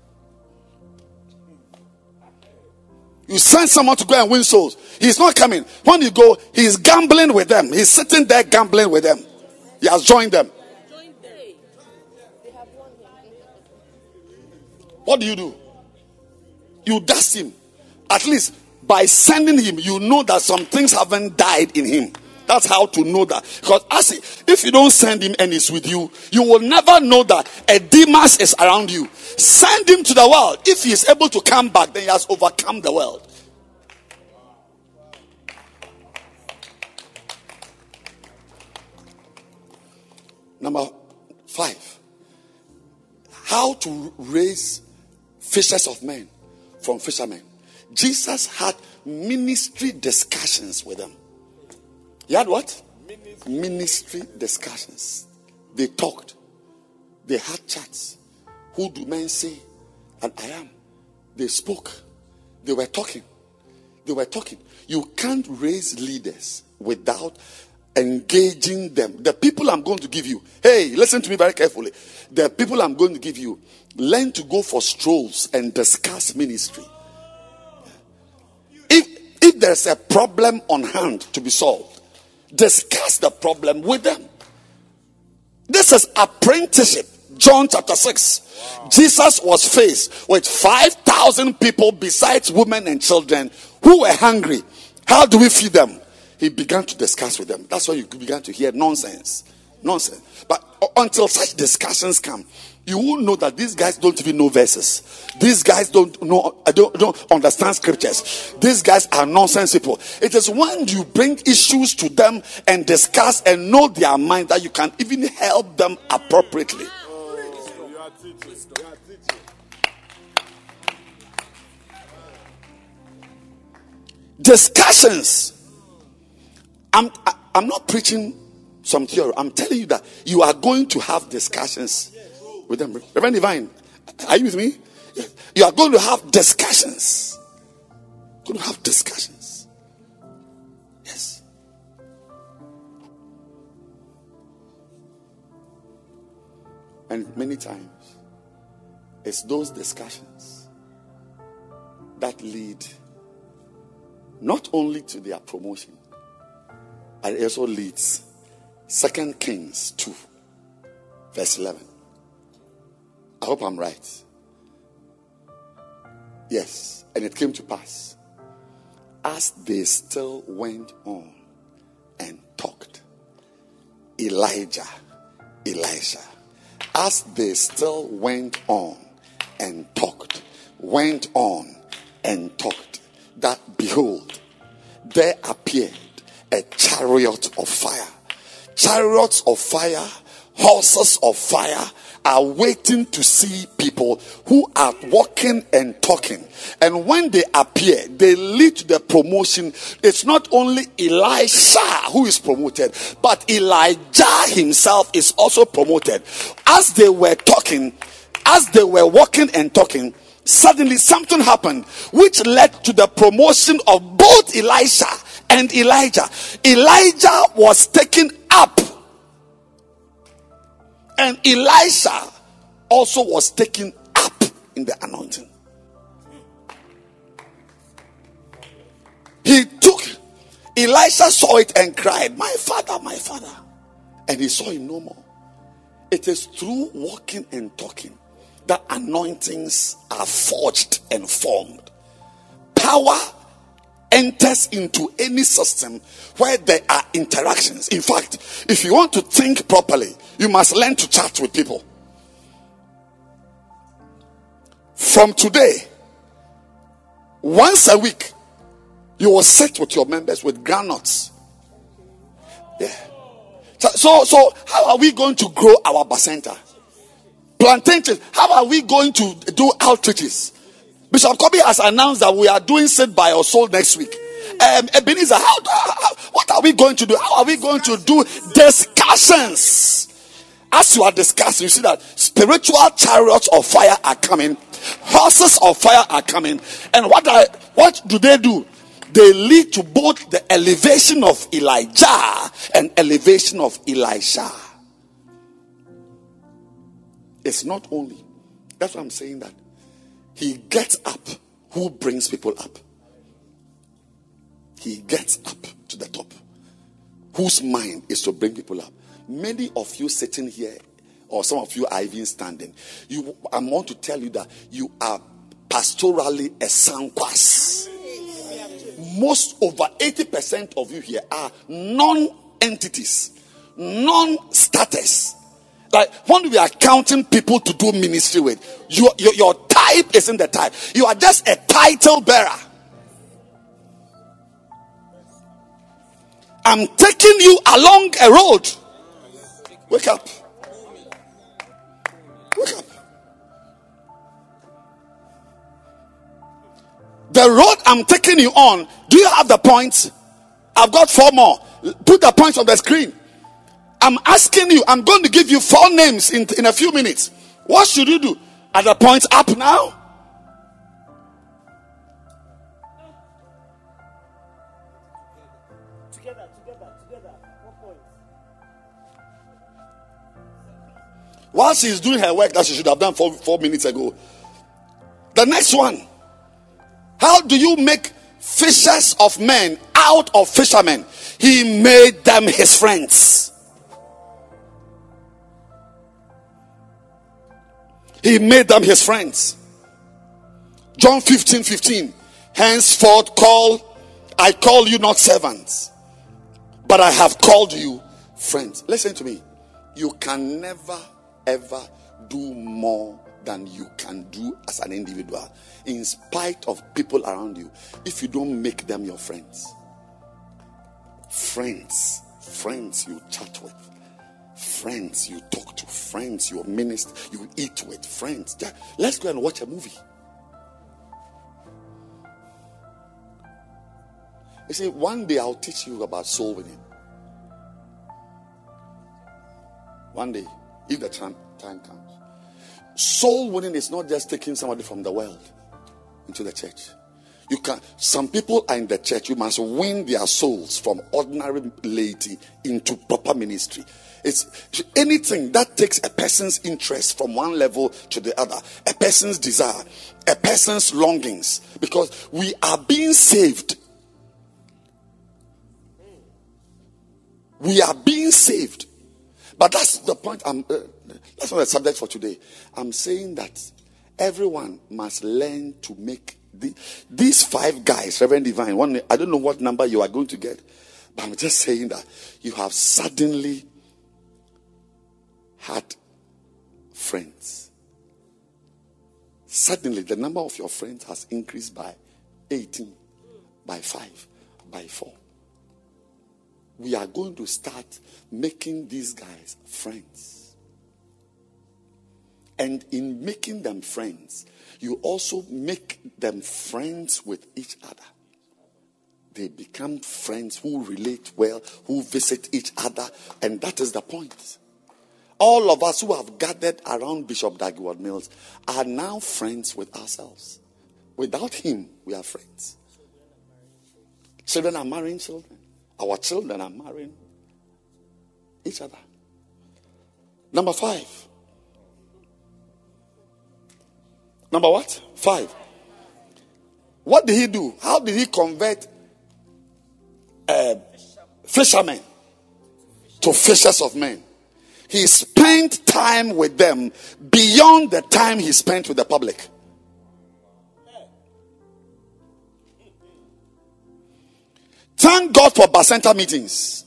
C: You send someone to go and win souls. He's not coming. When you go, he's gambling with them. He's sitting there gambling with them. He has joined them. What do you do? You dust him. At least By sending him, you know that some things haven't died in him. That's how to know that. Because as he, if you don't send him and he's with you, you will never know that a Demas is around you. Send him to the world. If he is able to come back, then he has overcome the world. Number five. How to raise fishers of men from fishermen. Jesus had ministry discussions with them. He had what? Ministry. Ministry discussions. They talked. They had chats. Who do men say? And I am. They spoke. They were talking. They were talking. You can't raise leaders without engaging them. The people I'm going to give you. Hey, listen to me very carefully. The people I'm going to give you. Learn to go for strolls and discuss ministry. If, if there's a problem on hand to be solved, discuss the problem with them. This is apprenticeship. John chapter six. Wow. Jesus was faced with five thousand people besides women and children who were hungry. How do we feed them? He began to discuss with them. That's why you began to hear nonsense. Nonsense. But until such discussions come, you will know that these guys don't even know verses. These guys don't know, don't, don't understand scriptures. These guys are nonsense people. It is when you bring issues to them and discuss and know their mind that you can even help them appropriately. Oh, you are teaching. You are teaching. Discussions. I'm, I'm not preaching some theory. I'm telling you that you are going to have discussions with them. Reverend Divine, are you with me? You are going to have discussions. Going to have discussions. Yes. And many times, it's those discussions that lead not only to their promotion, but it also leads. Second Kings two, verse eleven. I hope I'm right. Yes. And it came to pass, as they still went on and talked, Elijah, Elisha, as they still went on and talked, went on and talked, that behold, there appeared a chariot of fire. Chariots of fire, horses of fire are waiting to see people who are walking and talking. And when they appear, they lead to the promotion. It's not only Elisha who is promoted, but Elijah himself is also promoted. As they were talking, as they were walking and talking, suddenly something happened which led to the promotion of both Elisha and Elijah. Elijah was taken up, and Elisha also was taken up in the anointing. He took, Elisha saw it and cried, "My father, my father." And he saw him no more. It is through walking and talking that anointings are forged and formed. Power enters into any system where there are interactions. In fact, if you want to think properly, you must learn to chat with people. From today, once a week, you will sit with your members with groundnuts. Yeah. So, so, so how are we going to grow our bacenta? Plantations. How are we going to do outreaches? Bishop Kobe has announced that we are doing Sit by Your Soul next week. Um, Ebenezer, how, how, what are we going to do? How are we going to do discussions? As you are discussing, you see that spiritual chariots of fire are coming, horses of fire are coming, and what are, what do they do? They lead to both the elevation of Elijah and elevation of Elisha. It's not only, that's why I'm saying that he gets up. Who brings people up? He gets up to the top. Whose mind is to bring people up? Many of you sitting here, or some of you are even standing, you, I want to tell you that you are pastorally a sankwas. most over eighty percent of you here are non-entities, non-status. Like when we are counting people to do ministry with, your, your, your type isn't the type. You are just a title bearer. I'm taking you along a road. Wake up. Wake up. The road I'm taking you on, do you have the points? I've got four more. Put the points on the screen. I'm asking you, I'm going to give you four names in, in a few minutes. What should you do? Are the points up now?
B: Together, together, together. What points?
C: While she's doing her work that she should have done four, four minutes ago. The next one. How do you make fishers of men out of fishermen? He made them his friends. He made them his friends. John fifteen fifteen. Henceforth call, I call you not servants, but I have called you friends. Listen to me. You can never ever do more than you can do as an individual, in spite of people around you, if you don't make them your friends. Friends, friends you chat with, friends you talk to, friends you minister, you eat with, friends. Let's go and watch a movie. You see, one day I'll teach you about soul winning. One day, if the time, time comes. Soul winning is not just taking somebody from the world into the church. You can. Some people are in the church. You must win their souls from ordinary laity into proper ministry. It's anything that takes a person's interest from one level to the other, a person's desire, a person's longings, because we are being saved. We are being saved. But that's the point. I'm, uh, that's not the subject for today. I'm saying that everyone must learn to make the, these five guys, Reverend Divine. One, I don't know what number you are going to get, but I'm just saying that you have suddenly had friends. Suddenly, the number of your friends has increased by eighteen, by five, by four. We are going to start making these guys friends. And in making them friends, you also make them friends with each other. They become friends who relate well, who visit each other, and that is the point. All of us who have gathered around Bishop Dag Heward-Mills are now friends with ourselves. Without him, we are friends. Children are marrying children. Our children are marrying each other. Number five. Number what? Five. What did he do? How did he convert uh, fishermen to fishers of men? He spent time with them beyond the time he spent with the public. Thank God for Bacenta meetings.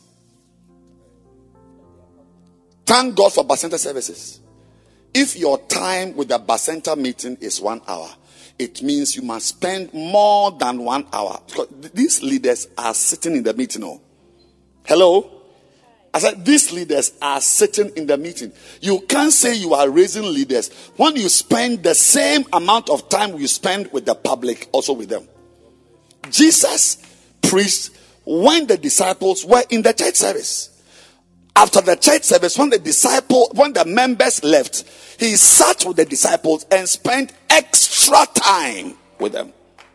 C: Thank God for Bacenta services. If your time with the Bacenta meeting is one hour, it means you must spend more than one hour. Because these leaders are sitting in the meeting. Oh. Hello? I said, these leaders are sitting in the meeting. You can't say you are raising leaders when you spend the same amount of time you spend with the public, also with them. Jesus preached when the disciples were in the church service. After the church service, when the disciple, when the members left, he sat with the disciples and spent extra time with them.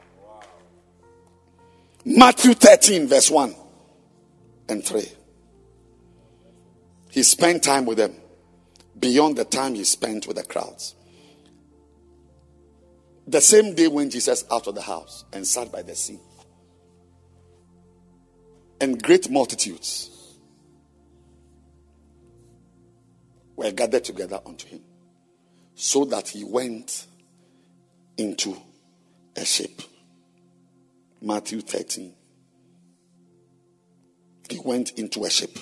C: Matthew thirteen, verse one and three. He spent time with them beyond the time he spent with the crowds. The same day when Jesus out of the house and sat by the sea, and great multitudes were gathered together unto him, so that he went into a ship. Matthew thirteen. He went into a ship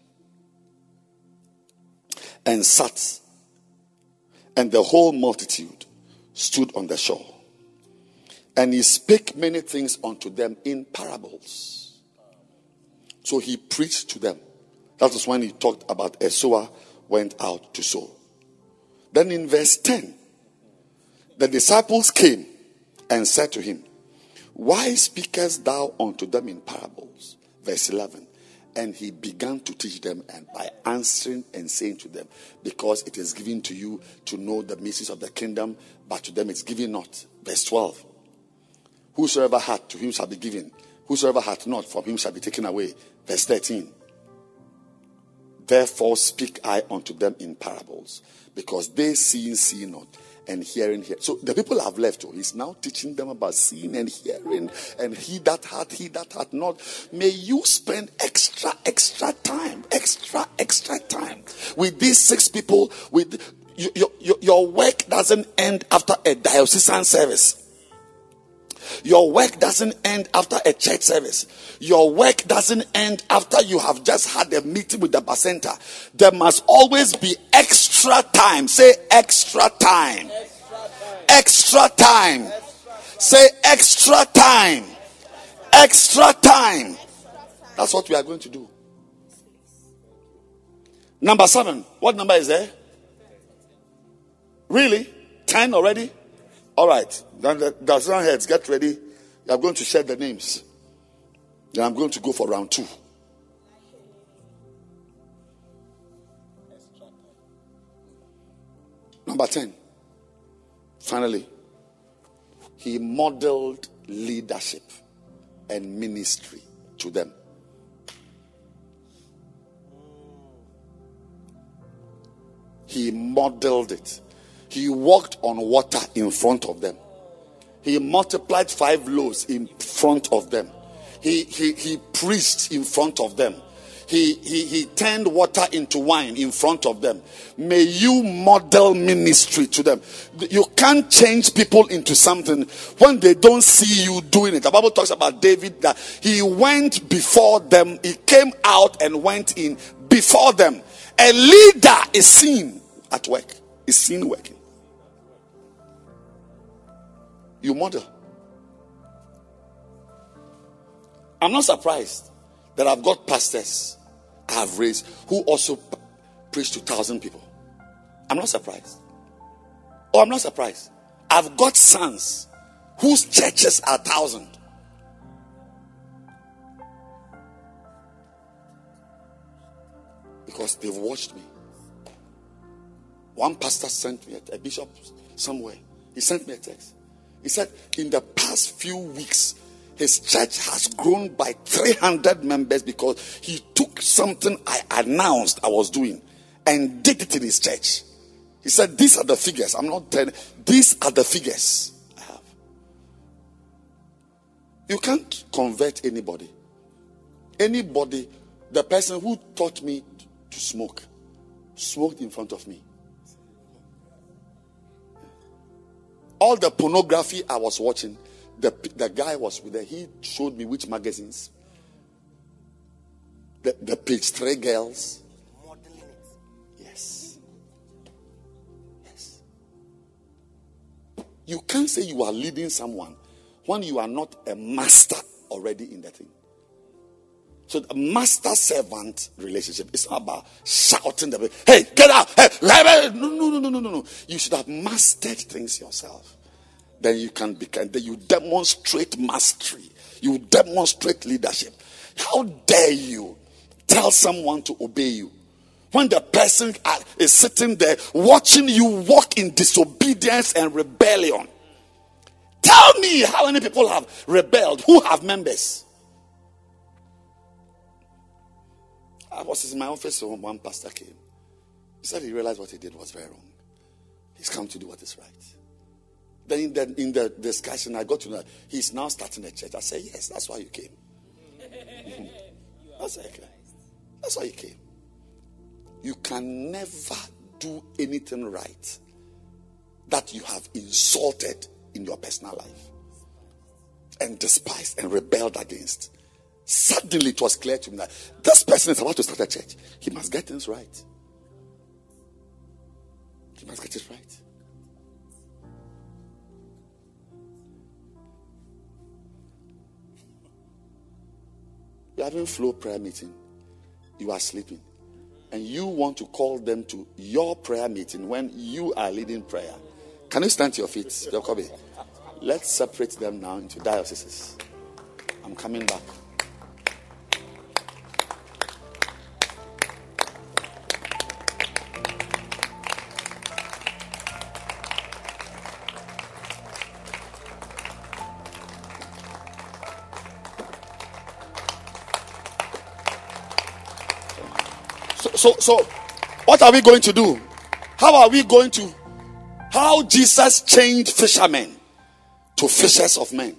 C: and sat, and the whole multitude stood on the shore. And he spake many things unto them in parables. So he preached to them. That was when he talked about a sower went out to sow. Then in verse ten, the disciples came and said to him, why speakest thou unto them in parables? Verse eleven. And he began to teach them, and by answering and saying to them, because it is given to you to know the mysteries of the kingdom, but to them it's given not. Verse twelve. Whosoever hath, to him shall be given. Whosoever hath not, from him shall be taken away. Verse thirteen. Therefore speak I unto them in parables, because they seeing see not, and hearing hear. So the people have left. Oh, he's now teaching them about seeing and hearing, and he that hath, he that hath not. May you spend extra, extra time, extra, extra time with these six people. With your, your, your work doesn't end after a diocesan service. Your work doesn't end after a church service. Your work doesn't end after you have just had a meeting with the bacenta. There must always be extra time. Say extra time. Extra time. Extra time. Say extra time. Extra time. That's what we are going to do. Number seven. What number is there? Really? Ten already? All right. Then the dozen heads, get ready. I'm going to share the names. Then I'm going to go for round two. Number ten. Finally, he modeled leadership and ministry to them. He modeled it. He walked on water in front of them. He multiplied five loaves in front of them. He, he, he preached in front of them. He, he, he turned water into wine in front of them. May you model ministry to them. You can't change people into something when they don't see you doing it. The Bible talks about David, that he went before them. He came out and went in before them. A leader is seen at work. Is seen working. You model. I'm not surprised that I've got pastors I've raised who also p- preach to thousand people. I'm not surprised. Oh, I'm not surprised. I've got sons whose churches are thousand. Because they've watched me. One pastor sent me, a, a bishop somewhere, he sent me a text. He said, in the past few weeks, his church has grown by three hundred members because he took something I announced I was doing and did it in his church. He said, these are the figures. I'm not telling, these are the figures I have. You can't convert anybody. Anybody, the person who taught me to smoke, smoked in front of me. All the pornography I was watching, the, the guy was with there. He showed me which magazines. The, the page three girls. Yes. Yes. You can't say you are leading someone when you are not a master already in the thing. So the master-servant relationship is not about shouting the hey, get out! Hey, no, no, no, no, no, no. You should have mastered things yourself. Then you can become. Then you demonstrate mastery. You demonstrate leadership. How dare you tell someone to obey you when the person is sitting there watching you walk in disobedience and rebellion? Tell me how many people have rebelled who have members. I was in my office when one pastor came. He said he realized what he did was very wrong. He's come to do what is right. Then in the, in the discussion, I got to know that he's now starting a church. I said, yes, that's why you came. Mm-hmm. That's why you came. That's why you came. You can never do anything right that you have insulted in your personal life. and despised and rebelled against. Suddenly it was clear to me that this person is about to start a church. He must get things right. He must get it right. You're having flow prayer meeting. You are sleeping. And you want to call them to your prayer meeting when you are leading prayer. Can you stand to your feet, Jacoby? Let's separate them now into dioceses. I'm coming back. So, so, what are we going to do? How are we going to? How Jesus changed fishermen to fishers of men.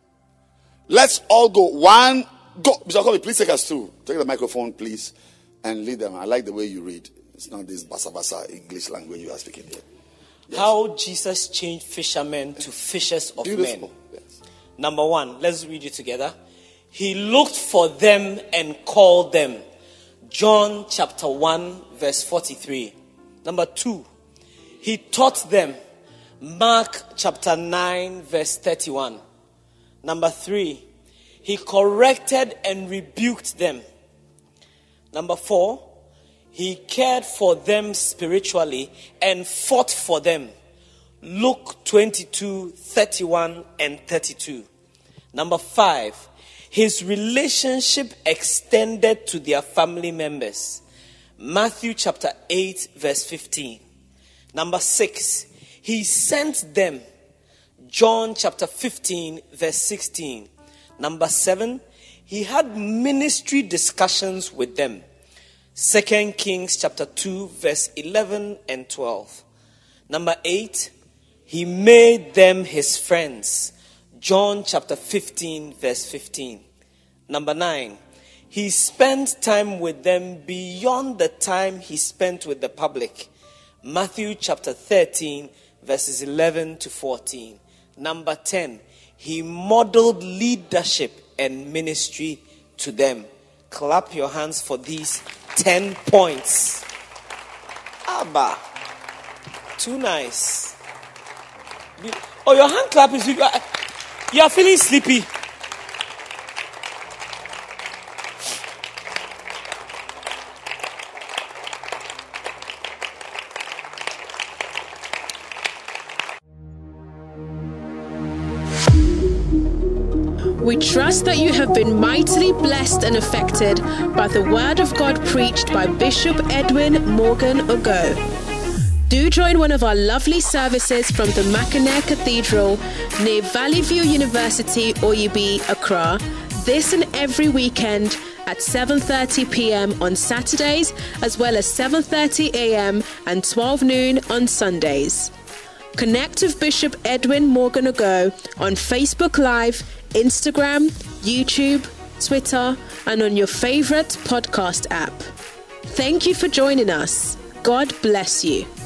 C: Let's all go. One, go. Mister Kobe, please take us through. Take the microphone, please, and lead them. I like the way you read. It's not this basa basa English language you are speaking here.
B: Yes. How Jesus changed fishermen to fishers of
C: Beautiful.
B: men.
C: Yes.
B: Number one, let's read it together. He looked for them and called them. John chapter one, verse forty-three. Number two, he taught them. Mark chapter nine, verse thirty-one. Number three, he corrected and rebuked them. Number four, he cared for them spiritually and fought for them. Luke twenty-two, thirty-one and thirty-two. Number five, his relationship extended to their family members. Matthew chapter eight, verse fifteen. Number six, he sent them. John chapter fifteen, verse sixteen. Number seven, he had ministry discussions with them. Second Kings chapter two, verse eleven and twelve. Number eight, he made them his friends. John chapter fifteen, verse fifteen. Number nine, he spent time with them beyond the time he spent with the public. Matthew chapter thirteen, verses eleven to fourteen. Number ten, he modeled leadership and ministry to them. Clap your hands for these ten points. Abba. Too nice. Oh, your hand clap is... You are feeling sleepy.
A: We trust that you have been mightily blessed and affected by the word of God preached by Bishop Edwin Morgan Ogo. Do join one of our lovely services from the Mackinac Cathedral near Valley View University, Oyubi, Accra, this and every weekend at seven thirty p.m. on Saturdays, as well as seven thirty a.m. and twelve noon on Sundays. Connect with Bishop Edwin Morgan Ogo on Facebook Live, Instagram, YouTube, Twitter, and on your favorite podcast app. Thank you for joining us. God bless you.